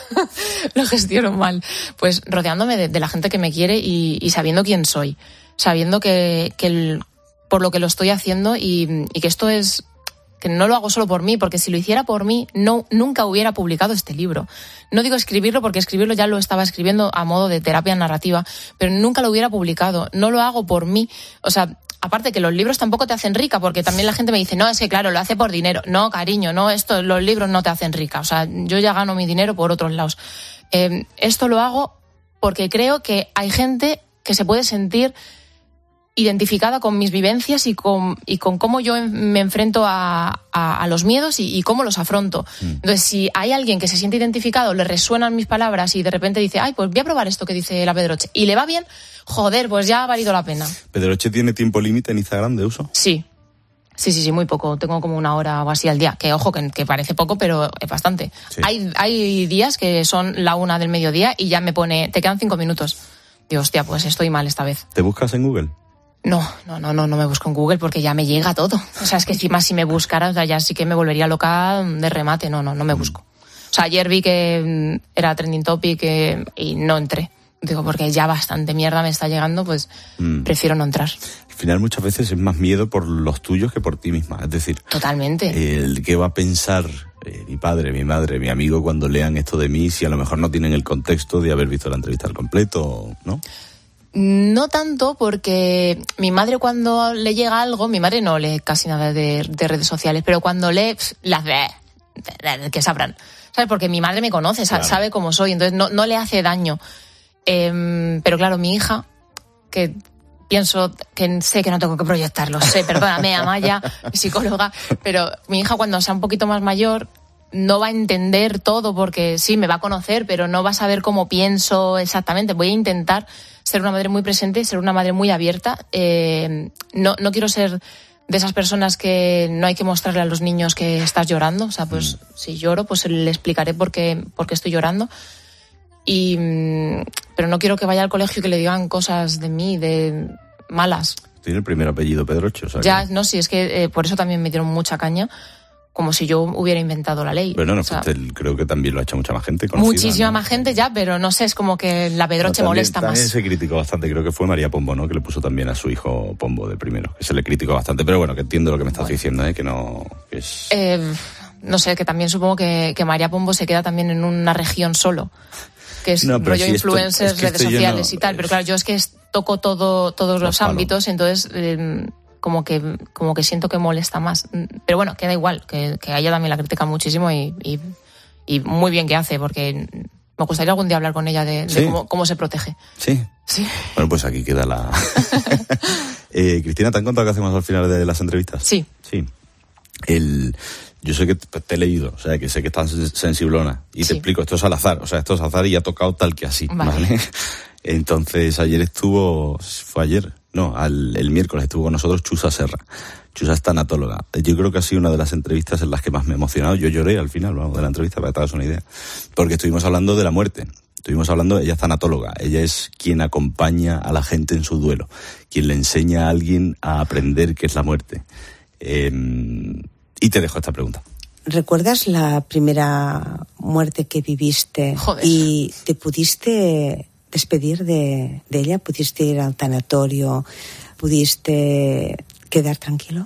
Lo gestiono mal. Pues rodeándome de, de la gente que me quiere y, y sabiendo quién soy. Sabiendo que, que el, por lo que lo estoy haciendo y, y que esto es... que no lo hago solo por mí, porque si lo hiciera por mí, no, nunca hubiera publicado este libro. No digo escribirlo, porque escribirlo ya lo estaba escribiendo a modo de terapia narrativa, pero nunca lo hubiera publicado. No lo hago por mí. O sea, aparte que los libros tampoco te hacen rica, porque también la gente me dice, no, es que claro, lo hace por dinero. No, cariño, no, esto, los libros no te hacen rica. O sea, yo ya gano mi dinero por otros lados. Eh, esto lo hago porque creo que hay gente que se puede sentir identificada con mis vivencias y con, y con cómo yo me enfrento a, a, a los miedos y, y cómo los afronto. Mm. Entonces, si hay alguien que se siente identificado, le resuenan mis palabras y de repente dice, ay, pues voy a probar esto que dice la Pedroche, y le va bien, joder, pues ya ha valido la pena. ¿Pedroche tiene tiempo límite en Instagram de uso? Sí. Sí, sí, sí, muy poco. Tengo como una hora o así al día. Que, ojo, que, que parece poco, pero es bastante. Sí. Hay, hay días que son la una del mediodía y ya me pone, te quedan cinco minutos. Digo, hostia, pues estoy mal esta vez. ¿Te buscas en Google? No, no, no, no, no me busco en Google porque ya me llega todo. O sea, es que encima si me buscara, o sea, ya sí que me volvería loca de remate. No, no, no me busco. O sea, ayer vi que era trending topic eh, y no entré. Digo, porque ya bastante mierda me está llegando, pues mm. prefiero no entrar. Al final muchas veces es más miedo por los tuyos que por ti misma. Es decir, totalmente. El que va a pensar eh, mi padre, mi madre, mi amigo cuando lean esto de mí, si a lo mejor no tienen el contexto de haber visto la entrevista al completo, ¿no? No tanto, porque mi madre cuando le llega algo, mi madre no lee casi nada de, de redes sociales, pero cuando lee, pff, las ve, que sabrán, ¿sabes? Porque mi madre me conoce, claro. Sabe cómo soy, entonces no, no le hace daño. Eh, pero claro, mi hija, que pienso que sé que no tengo que proyectarlo, sé, perdóname, Amaya, psicóloga, pero mi hija cuando sea un poquito más mayor no va a entender todo porque sí, me va a conocer, pero no va a saber cómo pienso exactamente. Voy a intentar ser una madre muy presente, ser una madre muy abierta. Eh, no, no quiero ser de esas personas que no hay que mostrarle a los niños que estás llorando. O sea, pues mm. si lloro, pues le explicaré por qué, por qué estoy llorando. Y, pero no quiero que vaya al colegio y que le digan cosas de mí, de malas. Tiene el primer apellido Pedroche, o sea Ya, que... no, sí, es que eh, por eso también me dieron mucha caña. Como si yo hubiera inventado la ley. Pero no, o sea, creo que también lo ha hecho mucha más gente conocida. Muchísima ¿no? más gente ya, pero no sé, es como que la Pedroche no, también, molesta también más. También se criticó bastante, creo que fue María Pombo, ¿no? Que le puso también a su hijo Pombo de primero, que se le criticó bastante, pero bueno, que entiendo lo que me estás bueno. diciendo, ¿eh? Que no... Que es... eh, no sé, que también supongo que, que María Pombo se queda también en una región solo, que es no, rollo si influencers, es que redes sociales no, y tal, pero claro, yo es que toco todo, todos los palo. ámbitos, entonces... Eh, como que como que siento que molesta más. Pero bueno, queda igual, que, que a ella también la critica muchísimo y, y, y muy bien que hace, porque me gustaría algún día hablar con ella de, ¿Sí? de cómo, cómo se protege. ¿Sí? Sí. Bueno, pues aquí queda la... eh, Cristina, ¿te han contado qué hacemos al final de las entrevistas? Sí. Sí. El... Yo sé que te he leído, o sea, que sé que estás sensiblona. Y sí. Te explico, esto es al azar, o sea, esto es al azar y ha tocado tal que así, ¿vale? ¿vale? Entonces, ayer estuvo... Fue ayer... No, al, el miércoles estuvo con nosotros Chusa Serra. Chusa es tanatóloga. Yo creo que ha sido una de las entrevistas en las que más me he emocionado. Yo lloré al final, vamos, de la entrevista, para que te hagas una idea. Porque estuvimos hablando de la muerte. Estuvimos hablando, ella es tanatóloga. Ella es quien acompaña a la gente en su duelo. Quien le enseña a alguien a aprender qué es la muerte. Eh, y te dejo esta pregunta. ¿Recuerdas la primera muerte que viviste? Joder. Y te pudiste... despedir de, de ella? ¿Pudiste ir al tanatorio? ¿Pudiste quedar tranquilo?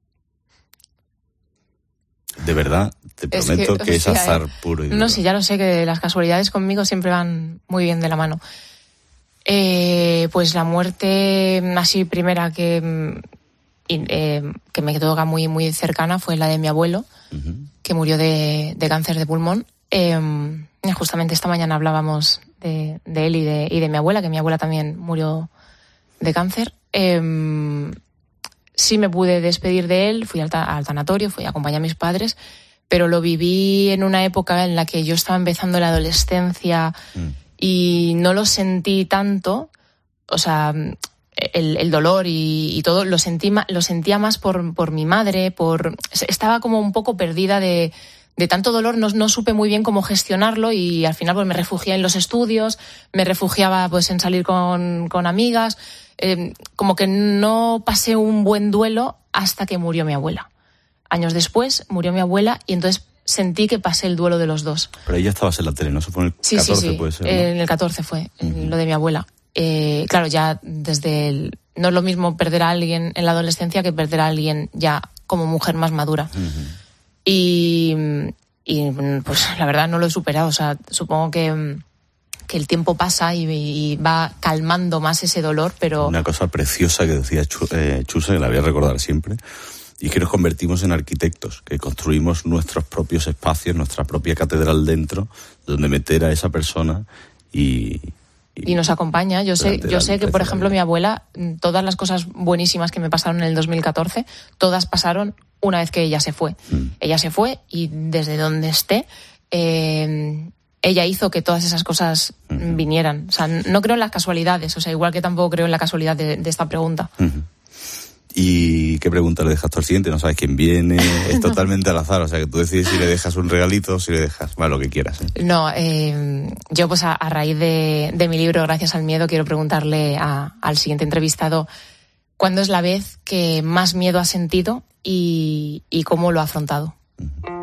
De verdad, te prometo es que, que es azar sea, puro y duro. No, sí, ya lo sé, que las casualidades conmigo siempre van muy bien de la mano. Eh, pues la muerte así primera que, y, eh, que me toca muy, muy cercana fue la de mi abuelo, uh-huh. que murió de, de cáncer de pulmón. Eh, justamente esta mañana hablábamos de, de él y de, y de mi abuela, que mi abuela también murió de cáncer. Eh, sí me pude despedir de él, fui al, ta- al tanatorio, fui a acompañar a mis padres, pero lo viví en una época en la que yo estaba empezando la adolescencia mm. y no lo sentí tanto, o sea, el, el dolor y, y todo, lo, sentí, lo sentía más por, por mi madre, por estaba como un poco perdida de, de tanto dolor, no, no supe muy bien cómo gestionarlo y al final pues me refugié en los estudios, me refugiaba pues en salir con, con amigas, eh, como que no pasé un buen duelo hasta que murió mi abuela. Años después murió mi abuela y entonces sentí que pasé el duelo de los dos. Pero ahí ya estabas en la tele, ¿no? Se fue en el sí, catorce, sí, sí. Puede ser, ¿no? En el catorce fue, uh-huh. lo de mi abuela. Eh, claro, ya desde el... No es lo mismo perder a alguien en la adolescencia que perder a alguien ya como mujer más madura. Uh-huh. Y, y pues la verdad no lo he superado. O sea, supongo que, que el tiempo pasa y, y va calmando más ese dolor, pero... Una cosa preciosa que decía Chuse, que la voy a recordar siempre, y que nos convertimos en arquitectos, que construimos nuestros propios espacios, nuestra propia catedral dentro, donde meter a esa persona y... Y, y nos acompaña. Yo sé, yo sé que, por ejemplo, mi abuela, todas las cosas buenísimas que me pasaron en el dos mil catorce, todas pasaron una vez que ella se fue. Mm. Ella se fue y desde donde esté, eh, ella hizo que todas esas cosas mm. vinieran. O sea, no creo en las casualidades, o sea, igual que tampoco creo en la casualidad de, de esta pregunta. Mm-hmm. ¿Y qué pregunta le dejas tú al siguiente? No sabes quién viene, es totalmente al azar, o sea que tú decides si le dejas un regalito o si le dejas, bueno, lo que quieras. ¿eh? No, eh, yo pues a, a raíz de, de mi libro Gracias al miedo quiero preguntarle a, al siguiente entrevistado ¿cuándo es la vez que más miedo has sentido y, y cómo lo ha afrontado? Uh-huh.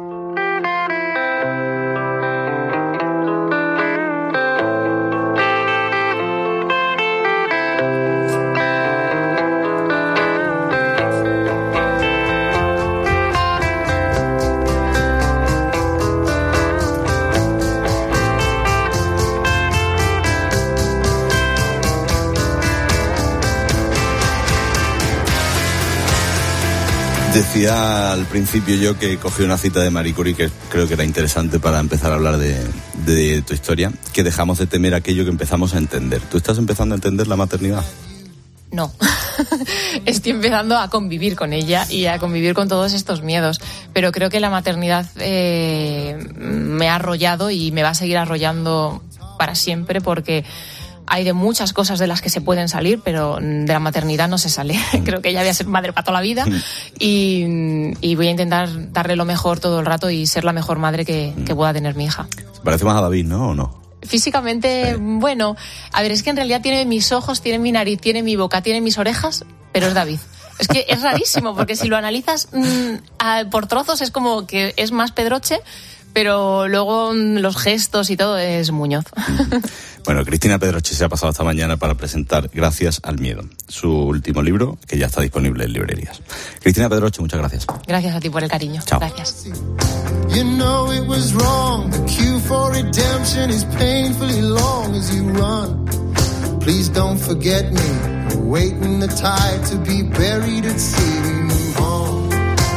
Decía al principio yo que cogí una cita de Marie Curie que creo que era interesante para empezar a hablar de, de tu historia, que dejamos de temer aquello que empezamos a entender. ¿Tú estás empezando a entender la maternidad? No, estoy empezando a convivir con ella y a convivir con todos estos miedos, pero creo que la maternidad eh, me ha arrollado y me va a seguir arrollando para siempre porque... Hay de muchas cosas de las que se pueden salir, pero de la maternidad no se sale. Creo que ella voy a ser madre para toda la vida y, y voy a intentar darle lo mejor todo el rato y ser la mejor madre que, que pueda tener mi hija. Se parece más a David, ¿no? ¿O no? Físicamente, sí. Bueno, a ver, es que en realidad tiene mis ojos, tiene mi nariz, tiene mi boca, tiene mis orejas, pero es David. Es que es rarísimo, porque si lo analizas mmm, a, por trozos es como que es más Pedroche, pero luego los gestos y todo es Muñoz. Bueno, Cristina Pedroche se ha pasado esta mañana para presentar Gracias al miedo, su último libro que ya está disponible en librerías. Cristina Pedroche, muchas gracias. Gracias a ti por el cariño. Chao. Gracias. You know it was wrong. The queue for redemption is painfully long as you run. Please don't forget me. Waiting the tide to be buried at sea. We move on.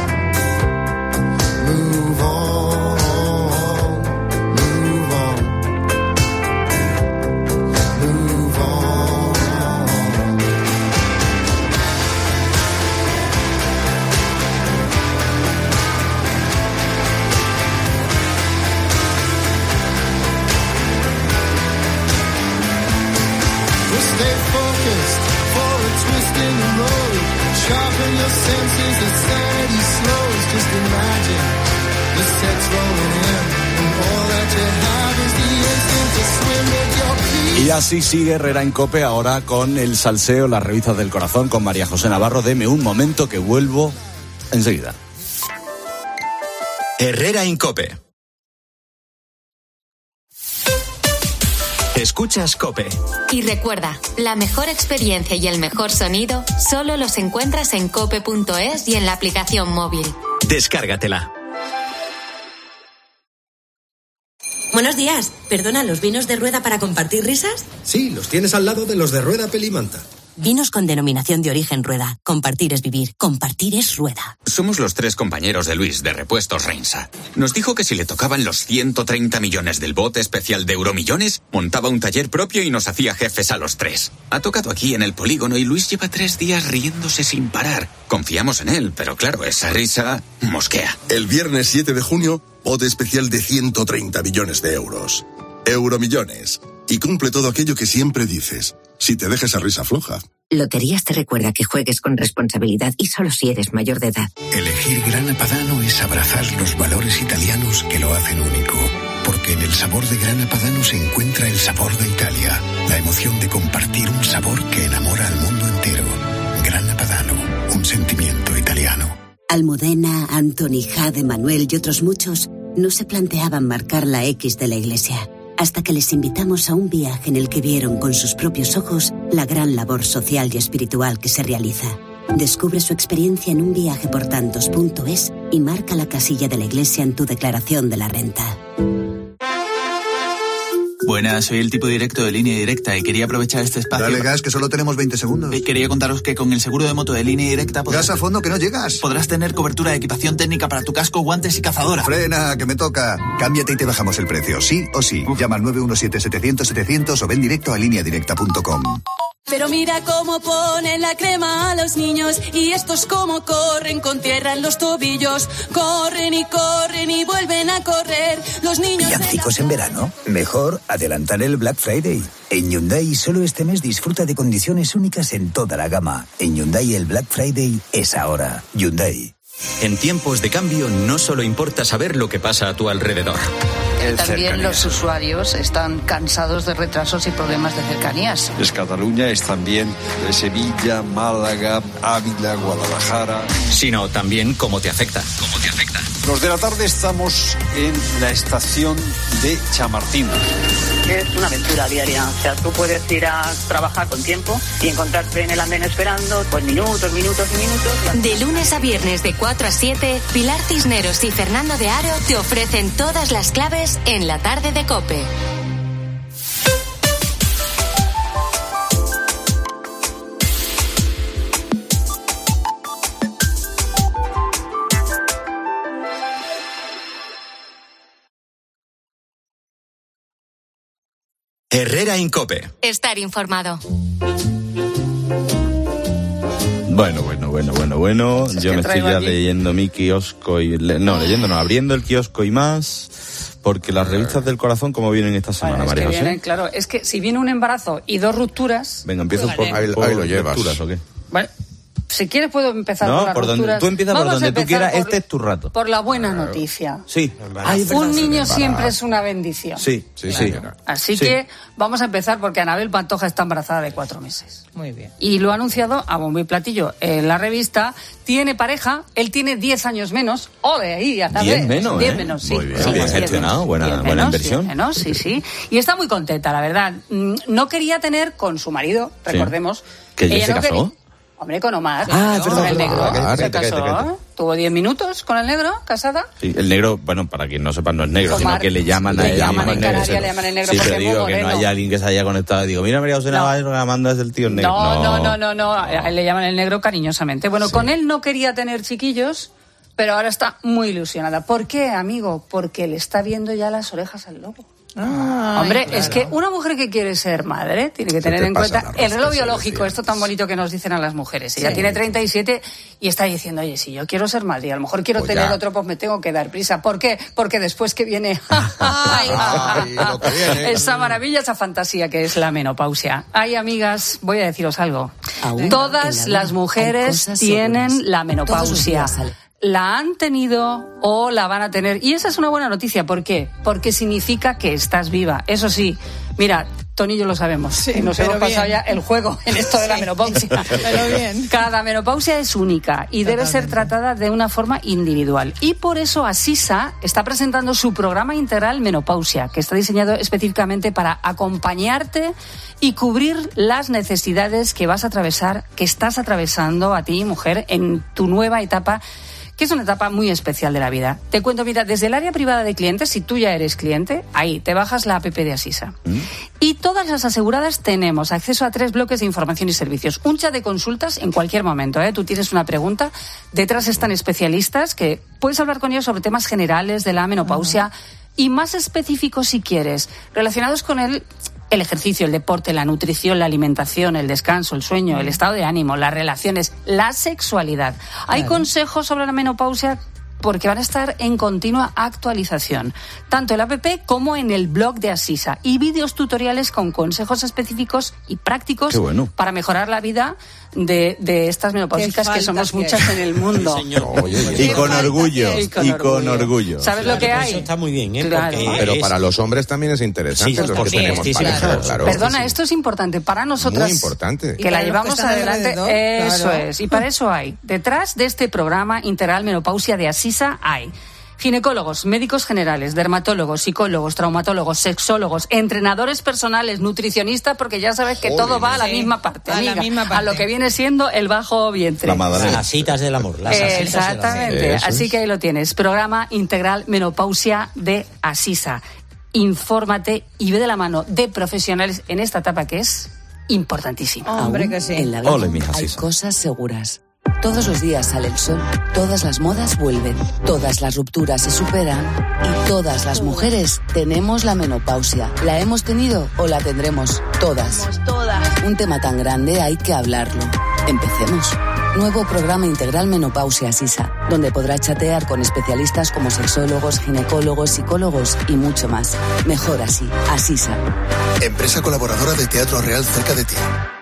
Move on. Sharpen your senses as sanity slows. Just imagine the sets rolling in, and all that you have is the instinct to swim with your feet. Y así sigue Herrera en COPE, ahora con el salseo, las revistas del corazón, con María José Navarro. Deme un momento que vuelvo enseguida. Herrera en COPE. Escuchas COPE. Y recuerda, la mejor experiencia y el mejor sonido solo los encuentras en cope punto es y en la aplicación móvil. Descárgatela. Buenos días. Perdona, ¿los vinos de Rueda para compartir risas? Sí, los tienes al lado de los de Rueda Pelimanta. Vinos con denominación de origen Rueda. Compartir es vivir. Compartir es Rueda. Somos los tres compañeros de Luis, de Repuestos Reinsa. Nos dijo que si le tocaban los ciento treinta millones del bote especial de Euromillones, montaba un taller propio y nos hacía jefes a los tres. Ha tocado aquí en el polígono y Luis lleva tres días riéndose sin parar. Confiamos en él, pero claro, esa risa mosquea. El viernes siete de junio, bote especial de ciento treinta millones de euros. Euromillones. Y cumple todo aquello que siempre dices. Si te dejas a risa floja. Loterías te recuerda que juegues con responsabilidad y solo si eres mayor de edad. Elegir Grana Padano es abrazar los valores italianos que lo hacen único. Porque en el sabor de Grana Padano se encuentra el sabor de Italia. La emoción de compartir un sabor que enamora al mundo entero. Grana Padano, un sentimiento italiano. Almudena, Antoni, Jade, Manuel y otros muchos no se planteaban marcar la X de la iglesia. Hasta que les invitamos a un viaje en el que vieron con sus propios ojos la gran labor social y espiritual que se realiza. Descubre su experiencia en un viaje por tantos punto es y marca la casilla de la iglesia en tu declaración de la renta. Buenas, soy el tipo directo de Línea Directa y quería aprovechar este espacio... Dale gas, que solo tenemos veinte segundos. Y quería contaros que con el seguro de moto de Línea Directa... Podrás... Gas a fondo, que no llegas. Podrás tener cobertura de equipación técnica para tu casco, guantes y cazadora. Frena, que me toca. Cámbiate y te bajamos el precio, sí o sí. Uf. Llama al nueve uno siete, setecientos, setecientos o ven directo a línea directa punto com. Pero mira cómo ponen la crema a los niños y estos cómo corren con tierra en los tobillos. Corren y corren y vuelven a correr. Los niños... ¿Villancicos en verano? Mejor adelantar el Black Friday. En Hyundai solo este mes disfruta de condiciones únicas en toda la gama. En Hyundai el Black Friday es ahora. Hyundai. En tiempos de cambio no solo importa saber lo que pasa a tu alrededor. También cercanía. Los usuarios están cansados de retrasos y problemas de cercanías. Es Cataluña, es también Sevilla, Málaga, Ávila, Guadalajara. Sino también cómo te afecta. ¿Cómo te afecta? Los de la tarde estamos en la estación de Chamartín. Es una aventura diaria. O sea, tú puedes ir a trabajar con tiempo y encontrarte en el andén esperando pues minutos, minutos y minutos. De lunes a viernes de cuatro a siete, Pilar Cisneros y Fernando de Aro te ofrecen todas las claves en la tarde de COPE. Herrera en COPE. Estar informado. Bueno, bueno, bueno, bueno, bueno. Es Yo me estoy ya aquí. leyendo mi kiosco y... Le... No, leyendo no, abriendo el kiosco y más... Porque las revistas del corazón, ¿cómo vienen esta semana, bueno, es María que José? Vienen, claro, es que si viene un embarazo y dos rupturas... Venga, empiezo por, ahí, por ahí lo llevas. rupturas, ¿o qué? Bueno, si quieres puedo empezar no, por las por rupturas. Donde, tú empiezas Vamos por donde tú quieras, por, este es tu rato. Por la buena noticia. Sí. Ay, un niño siempre es una bendición. Sí, sí, sí. Claro. Así sí. que vamos a empezar porque Anabel Pantoja está embarazada de cuatro meses. Muy bien. Y lo ha anunciado a bombo y platillo en la revista. Tiene pareja, él tiene diez años menos. ¡Ole, ahí, Anabel! diez menos, diez ¿eh? menos, sí. Muy bien, sí, bien gestionado, buena, buena menos, inversión. Menos, sí, sí. Y está muy contenta, la verdad. No quería tener con su marido, recordemos. Sí. ¿Que ella se no casó? Quería... Hombre, con Omar. Ah, ¿no? perdón, con el perdón. negro. Ah, se cállate, casó. cállate, cállate. Tuvo diez minutos con el negro, casada. Sí, el negro, bueno, para quien no sepa, no es negro, Omar, sino que le llaman a le él. llaman en negro, Canarias, le llaman el negro sí, porque pero es muy digo que no moreno. haya alguien que se haya conectado. Digo, mira, María José No. Navarro, la manda es el tío negro. No, no, no, no, no. A él le llaman el negro cariñosamente. Bueno, Sí. con él no quería tener chiquillos, pero ahora está muy ilusionada. ¿Por qué, amigo? Porque le está viendo ya las orejas al lobo. Ay, Hombre, claro. es que una mujer que quiere ser madre tiene que Se tener te en pasa cuenta la el rosca, reloj se biológico, decía. esto tan bonito que nos dicen a las mujeres. Ella Sí. tiene treinta y siete y está diciendo, oye, si yo quiero ser madre y a lo mejor quiero Pues tener ya. otro, pues me tengo que dar prisa. ¿Por qué? Porque después que viene Ay, Ay, lo que viene. esa maravilla, esa fantasía que es la menopausia. Ay, amigas, voy a deciros algo. Aún Todas en la las vida hay mujeres cosas tienen seguras. la Todos los menopausia. días sale. La han tenido o la van a tener. Y esa es una buena noticia. ¿Por qué? Porque significa que estás viva. Eso sí, mira, Tony y yo lo sabemos. Sí, que nos pero hemos pasado bien. ya el juego en esto de la Sí. menopausia. Pero bien. Cada menopausia es única y debe ser Totalmente. tratada de una forma individual. Y por eso Asisa está presentando su programa integral Menopausia, que está diseñado específicamente para acompañarte y cubrir las necesidades que vas a atravesar, que estás atravesando a ti, mujer, en tu nueva etapa, que es una etapa muy especial de la vida. Te cuento, mira, desde el área privada de clientes, si tú ya eres cliente, ahí te bajas la app de Asisa. ¿Mm? Y todas las aseguradas tenemos acceso a tres bloques de información y servicios. Un chat de consultas en cualquier momento, ¿eh? Tú tienes una pregunta, detrás están especialistas que puedes hablar con ellos sobre temas generales de la menopausia uh-huh. y más específicos si quieres, relacionados con el, el ejercicio, el deporte, la nutrición, la alimentación, el descanso, el sueño, uh-huh. el estado de ánimo, las relaciones, la sexualidad. Hay claro. consejos sobre la menopausia porque van a estar en continua actualización, tanto en la app como en el blog de Asisa, y vídeos tutoriales con consejos específicos y prácticos bueno. para mejorar la vida de, de estas menopáusicas que somos que muchas en el mundo. Sí, y, con orgullo, y con y orgullo, con orgullo. ¿Sabes claro, lo que hay? Eso está muy bien, ¿eh? Claro. Porque pero es... para los hombres también es interesante. Sí, los que tenemos sí, pareja, claro. claro. Perdona, sí, sí. esto es importante para nosotras. Muy importante. Que la llevamos adelante. Eso claro. es. Y para eso hay, detrás de este programa integral Menopausia de Asisa, hay ginecólogos, médicos generales, dermatólogos, psicólogos, traumatólogos, sexólogos, entrenadores personales, nutricionistas, porque ya sabes que Joder, todo va a la, sí, misma parte, a amiga, la misma parte, a lo que viene siendo el bajo vientre. La Las asitas del amor. Las asitas Exactamente. Del amor. Así que ahí lo tienes. Programa integral Menopausia de Asisa. Infórmate y ve de la mano de profesionales en esta etapa que es importantísima. Hombre, que sí. En la vida Ole, hay cosas seguras. Todos los días sale el sol, todas las modas vuelven, todas las rupturas se superan y todas las mujeres tenemos la menopausia. ¿La hemos tenido o la tendremos? Todas. Un tema tan grande hay que hablarlo. Empecemos. Nuevo programa integral Menopausia Asisa, donde podrás chatear con especialistas como sexólogos, ginecólogos, psicólogos y mucho más. Mejor así. Asisa. Empresa colaboradora de Teatro Real cerca de ti.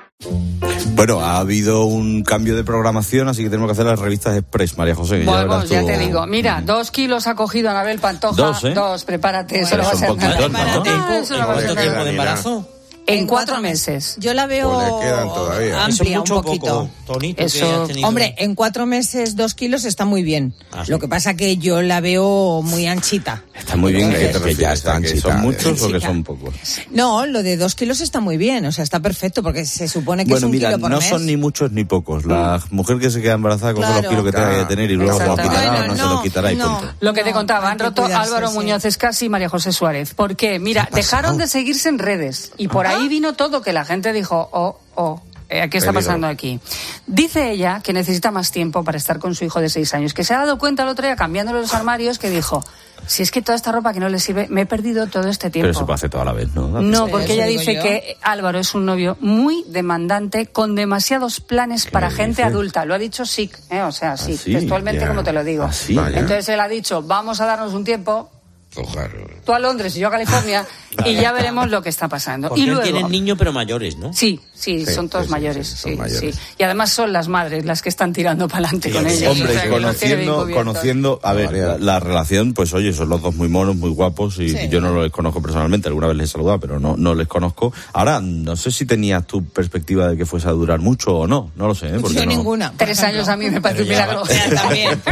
Bueno, ha habido un cambio de programación, así que tenemos que hacer las revistas Express, María José. Bueno, ya, ya te digo. Mira, dos kilos ha cogido Anabel Pantoja. Dos, ¿eh? Dos, prepárate. Bueno, eso lo va a ser. ¿Cuánto tiempo de embarazo? En cuatro meses. Yo la veo pues le quedan todavía. amplia mucho un poquito. Poco, Tonito, Eso, tenido... Hombre, en cuatro meses dos kilos está muy bien. Ah, ¿sí? Lo que pasa que yo la veo muy anchita. Está muy bien, que, que ya está anchita. ¿Son muchos anchita. o que son pocos? No, lo de dos kilos está muy bien, o sea, está perfecto porque se supone que bueno, es un mira, kilo por no mes. son ni muchos ni pocos. La mm. mujer que se queda embarazada con claro. los kilos que tenga que tener y luego se los quitará bueno, o no, no se los quitará y no, punto. Lo que te no, contaba, han roto cuidarse, Álvaro sí. Muñoz Escasi y María José Suárez. ¿Por qué? Mira, dejaron de seguirse en redes y por ahí vino todo que la gente dijo, oh, oh, eh, ¿qué está pasando aquí? Dice ella que necesita más tiempo para estar con su hijo de seis años, que se ha dado cuenta el otro día cambiándole los armarios que dijo, si es que toda esta ropa que no le sirve, me he perdido todo este tiempo. Pero eso puede hacer toda la vez, ¿no? No, porque ella dice yo. que Álvaro es un novio muy demandante, con demasiados planes para dice? gente adulta. Lo ha dicho Sic, ¿eh? O sea, sí, ¿Así? textualmente Ya. como te lo digo. ¿Así? Entonces él ha dicho, vamos a darnos un tiempo, tú a Londres y yo a California, y ya veremos lo que está pasando. Porque y él luego tienen niños pero mayores, ¿no? Sí, sí, Sí, son todos sí, mayores, sí, sí, son sí, mayores. sí. Y además son las madres las que están tirando para adelante Sí, con sí, ellos. Hombre, o sea, que los tiene bien conociendo, cubiertos. conociendo, a ver, la, la relación, pues oye, son los dos muy monos, muy guapos y Sí. yo no los conozco personalmente, alguna vez les he saludado, pero no, no les conozco. Ahora, no sé si tenías tu perspectiva de que fuese a durar mucho o no, no lo sé, ¿eh? Porque Yo no... ninguna. Tres años a mí me parece un milagro. También.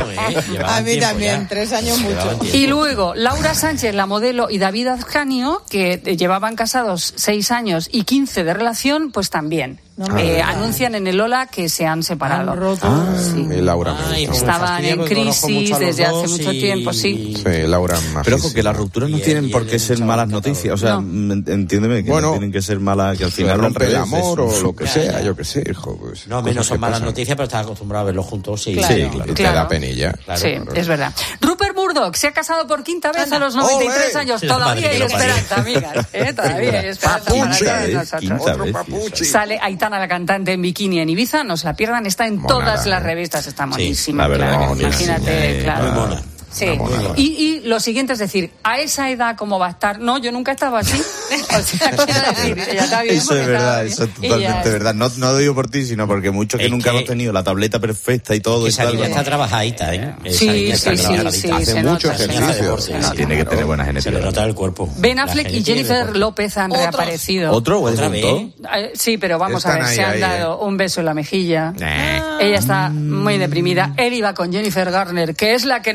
A mí también, tres años mucho. Y luego, Laura Sánchez, la modelo, y David Azcanio, que llevaban casados seis años y quince de relación, pues también. No eh, anuncian en el Lola que se han separado. Ah, sí. Laura me Ay, gusta. Estaban en crisis desde hace mucho y... tiempo, sí. Sí, Laura majísima. Pero ojo, que las rupturas no Y tienen él- por y qué él ser echaba malas un noticias. O sea, No. m- entiéndeme que Bueno, no tienen que ser malas, que al Se final al rompe el revés, amor es un- o lo que Ya, sea, ya. yo que sé, hijo. Pues, No, menos cosas son que malas pasan. noticias, pero estás acostumbrado a verlos juntos. Y... Claro. Sí, claro, y te Claro. da penilla. Claro, Sí, claro. es verdad. Rupert Murdoch se ha casado por quinta vez a los noventa y tres ¡Ole! años. La madre Todavía que hay lo parió. esperanza, amigas. ¿eh? Todavía hay esperanza para Papucha, todos ¿eh? nosotros. Quinta Otro vez, papuchi. Sale Aitana, la cantante, en bikini en Ibiza. No se la pierdan. Está en Monada, todas las ¿eh? revistas. Está monísima. la verdad, claro. monísima, Imagínate, eh, claro. Muy mona. Sí. Una monada. Y, y lo siguiente es decir, a esa edad, ¿cómo va a estar? No, yo nunca estaba así. O sea, quiero decir, ella está bien Eso porque es estaba verdad, bien. eso es Y ya totalmente está. verdad. No, no lo digo por ti, sino porque muchos que Es nunca que- hemos tenido la tableta perfecta y todo. Que y esa tal, niña ¿no? está trabajadita, ¿eh? Esa Sí, niña está sí, sí, trabajadita. sí, Hace se mucho nota, se ejercicio. nota, se nota. Tiene que tener buena Se le genética. nota el cuerpo. Ben La Affleck y genética del Jennifer cuerpo. López han Otros. reaparecido. ¿Otro? ¿O es ¿Otra un vez? montón? Eh, Sí, pero vamos Están a ver, ahí, se han ahí, dado un beso en la mejilla. Nah. Ella está muy deprimida. Él iba con Jennifer Garner, que es la que nos gusta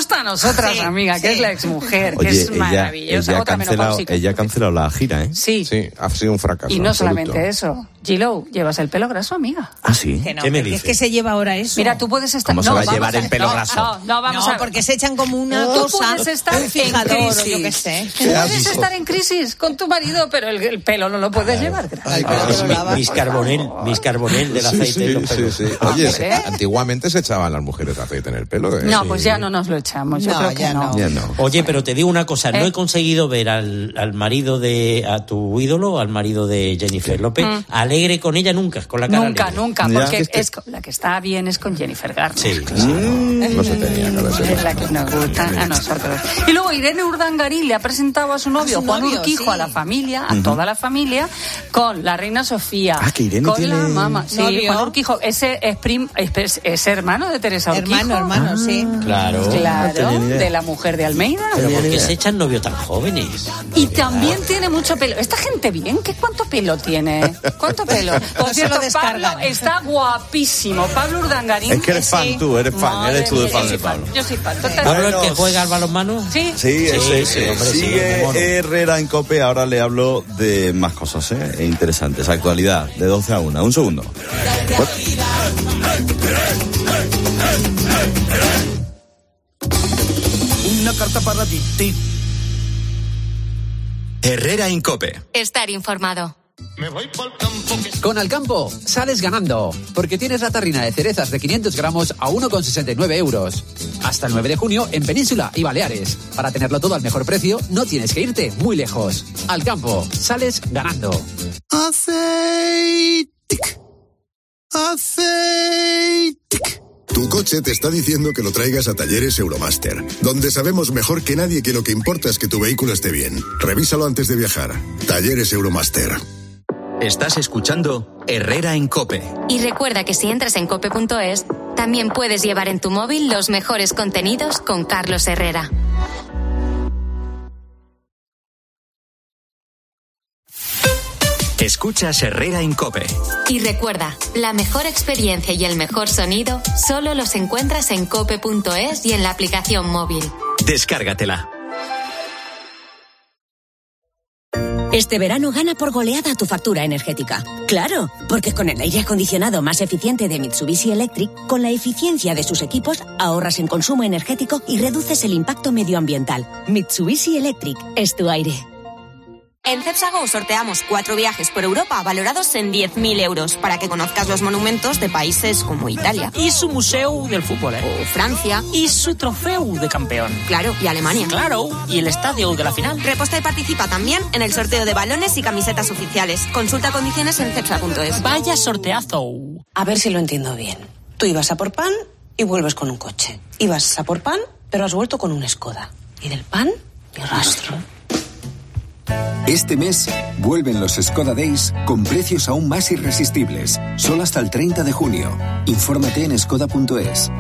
gusta a nosotras, sí, amiga, sí. que es la exmujer, Oye, que es ella, maravillosa. Ella ha, otra cancelado, ella ha cancelado la gira, ¿eh? Sí. Sí, ha sido un fracaso. Y no absoluto. solamente eso. G-Lo, llevas el pelo graso, amiga. ¿Ah, sí? Que no, ¿Qué me dices? dices? Es que se lleva ahora eso. Mira, tú puedes estar... ¿Cómo no, se va a vamos llevar el pelo no, graso? No, no, vamos no, a... porque se echan como una Tú cosa, puedes estar un fijador, en o crisis. yo qué sé. Puedes estar en crisis con tu marido, pero el, el pelo no lo puedes llevar. Ay, mis, mis carbonel, mis carbonel del aceite. Sí, sí, los pelos. sí, sí. Oye, ¿eh? antiguamente se echaban las mujeres aceite en el pelo. ¿eh? No, Sí. pues ya no nos lo echamos. Yo No, creo que ya no. no. Ya no. Oye, pero te digo una cosa, no ¿Eh? he conseguido ver al, al marido de, a tu ídolo, al marido de Jennifer López, Mm. alegre con ella nunca, con la cara Nunca, alegre. nunca, Ya. porque Este- es con- la que está bien es con Jennifer Garner. Sí, Mm, no se tenía que haber Es la que nos gusta a nosotros. Y luego Irene Urdangarín le ha presentado a su novio, A su Juan novio, Urquijo, sí. a la familia, a toda la familia, con la reina Sofía. Ah, que Irene con tiene la mamá. Sí, novio. Juan Urquijo, ese es, prim- es, es hermano de Teresa Urquijo. Hermano, hermano, sí. Claro. No Claro, tenía ni idea. de la mujer de Almeida. Pero ¿por qué se echan novio tan jóvenes? Y también tiene mucho pelo. Esta gente bien, ¿qué cuánto pelo tiene? ¿Cuánto pelo? Por se cierto, lo descargan. Pablo está guapísimo. Pablo Urdangarín. Es que eres fan Sí. tú, eres fan, Madre eres tú el mía, fan yo de soy fan, Pablo. Yo soy fan. Total. ¿Pablo el Bueno, que juega al balonmano? Sí. Sí, ese, sí, ese. hombre, sí, Sigue mono. Herrera en COPE, ahora le hablo de más cosas, ¿eh? E interesantes. Actualidad, de doce a una. Un segundo. Una carta para ti. ti. Herrera en COPE. Estar informado. Con Alcampo sales ganando, porque tienes la tarrina de cerezas de quinientos gramos a uno con sesenta y nueve euros. Hasta el nueve de junio en Península y Baleares. Para tenerlo todo al mejor precio, no tienes que irte muy lejos. Alcampo, sales ganando. Aceite. Aceite. Tu coche te está diciendo que lo traigas a Talleres Euromaster, donde sabemos mejor que nadie que lo que importa es que tu vehículo esté bien. Revísalo antes de viajar. Talleres Euromaster. Estás escuchando Herrera en COPE. Y recuerda que si entras en cope punto es, también puedes llevar en tu móvil los mejores contenidos con Carlos Herrera. Escuchas Herrera en COPE. Y recuerda, la mejor experiencia y el mejor sonido solo los encuentras en cope punto es y en la aplicación móvil. Descárgatela. Este verano gana por goleada tu factura energética. Claro, porque con el aire acondicionado más eficiente de Mitsubishi Electric, con la eficiencia de sus equipos, ahorras en consumo energético y reduces el impacto medioambiental. Mitsubishi Electric es tu aire. En Cepsa Go sorteamos cuatro viajes por Europa valorados en diez mil euros para que conozcas los monumentos de países como Italia. Y su museo del fútbol, ¿eh? O Francia. Y su trofeo de campeón. Claro, y Alemania. Claro, y el estadio de la final. Reposta y participa también en el sorteo de balones y camisetas oficiales. Consulta condiciones en cepsa punto es. Vaya sorteazo. A ver si lo entiendo bien. Tú ibas a por pan y vuelves con un coche. Ibas a por pan, pero has vuelto con un Skoda. Y del pan, ni rastro. Este mes vuelven los Skoda Days con precios aún más irresistibles, solo hasta el treinta de junio. Infórmate en skoda punto es.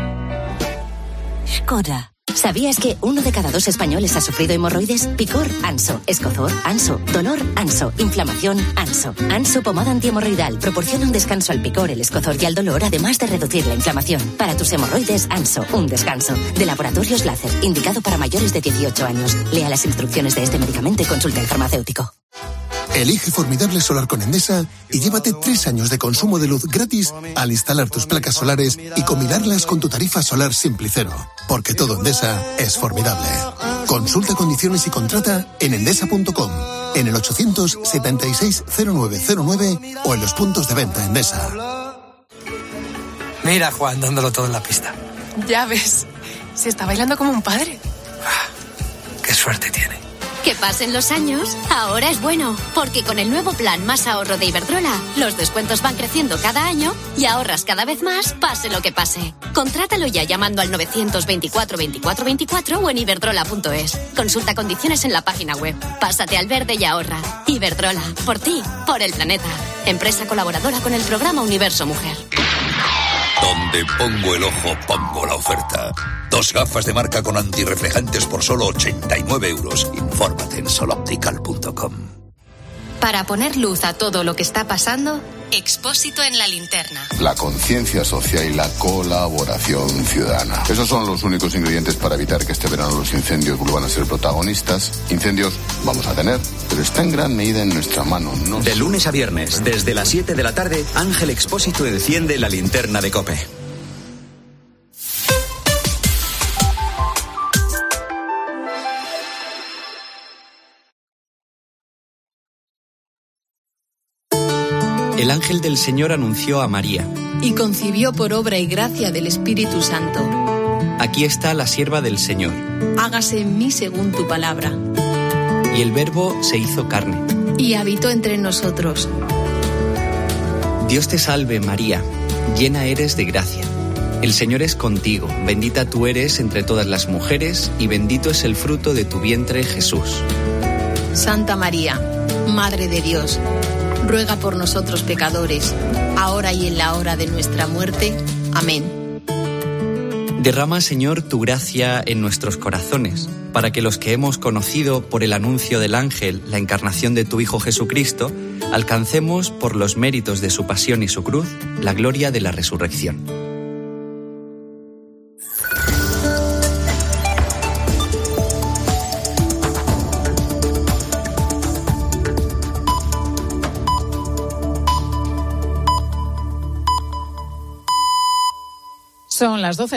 Skoda. ¿Sabías que uno de cada dos españoles ha sufrido hemorroides? Picor, Anso. Escozor, Anso. Dolor, Anso. Inflamación, Anso. Anso pomada antihemorroidal proporciona un descanso al picor, el escozor y al dolor, además de reducir la inflamación. Para tus hemorroides, Anso. Un descanso. De Laboratorios Láser, indicado para mayores de dieciocho años. Lea las instrucciones de este medicamento y consulte al farmacéutico. Elige formidable solar con Endesa y llévate tres años de consumo de luz gratis al instalar tus placas solares y combinarlas con tu tarifa solar Simplicero. Porque todo Endesa es formidable. Consulta condiciones y contrata en endesa punto com, en el ochocientos setenta y seis cero nueve cero nueve o en los puntos de venta Endesa. Mira, Juan, dándolo todo en la pista. Ya ves, se está bailando como un padre. Qué suerte tiene. Que pasen los años, ahora es bueno, porque con el nuevo plan Más Ahorro de Iberdrola, los descuentos van creciendo cada año y ahorras cada vez más, pase lo que pase. Contrátalo ya llamando al novecientos veinticuatro veinticuatro veinticuatro o en iberdrola punto es. Consulta condiciones en la página web. Pásate al verde y ahorra. Iberdrola, por ti, por el planeta. Empresa colaboradora con el programa Universo Mujer. Donde pongo el ojo, pongo la oferta. Dos gafas de marca con antirreflejantes por solo ochenta y nueve euros. Infórmate en soloptical punto com. Para poner luz a todo lo que está pasando, Expósito en la linterna. La conciencia social y la colaboración ciudadana. Esos son los únicos ingredientes para evitar que este verano los incendios vuelvan a ser protagonistas. Incendios vamos a tener, pero está en gran medida en nuestra mano. No de lunes a viernes, desde las siete de la tarde, Ángel Expósito enciende la linterna de COPE. El ángel del Señor anunció a María. Y concibió por obra y gracia del Espíritu Santo. Aquí está la sierva del Señor. Hágase en mí según tu palabra. Y el Verbo se hizo carne. Y habitó entre nosotros. Dios te salve, María, llena eres de gracia. El Señor es contigo, bendita tú eres entre todas las mujeres, y bendito es el fruto de tu vientre, Jesús. Santa María, Madre de Dios, ruega por nosotros pecadores, ahora y en la hora de nuestra muerte. Amén. Derrama, Señor, tu gracia en nuestros corazones, para que los que hemos conocido por el anuncio del ángel la encarnación de tu Hijo Jesucristo, alcancemos, por los méritos de su pasión y su cruz, la gloria de la resurrección. Son las doce.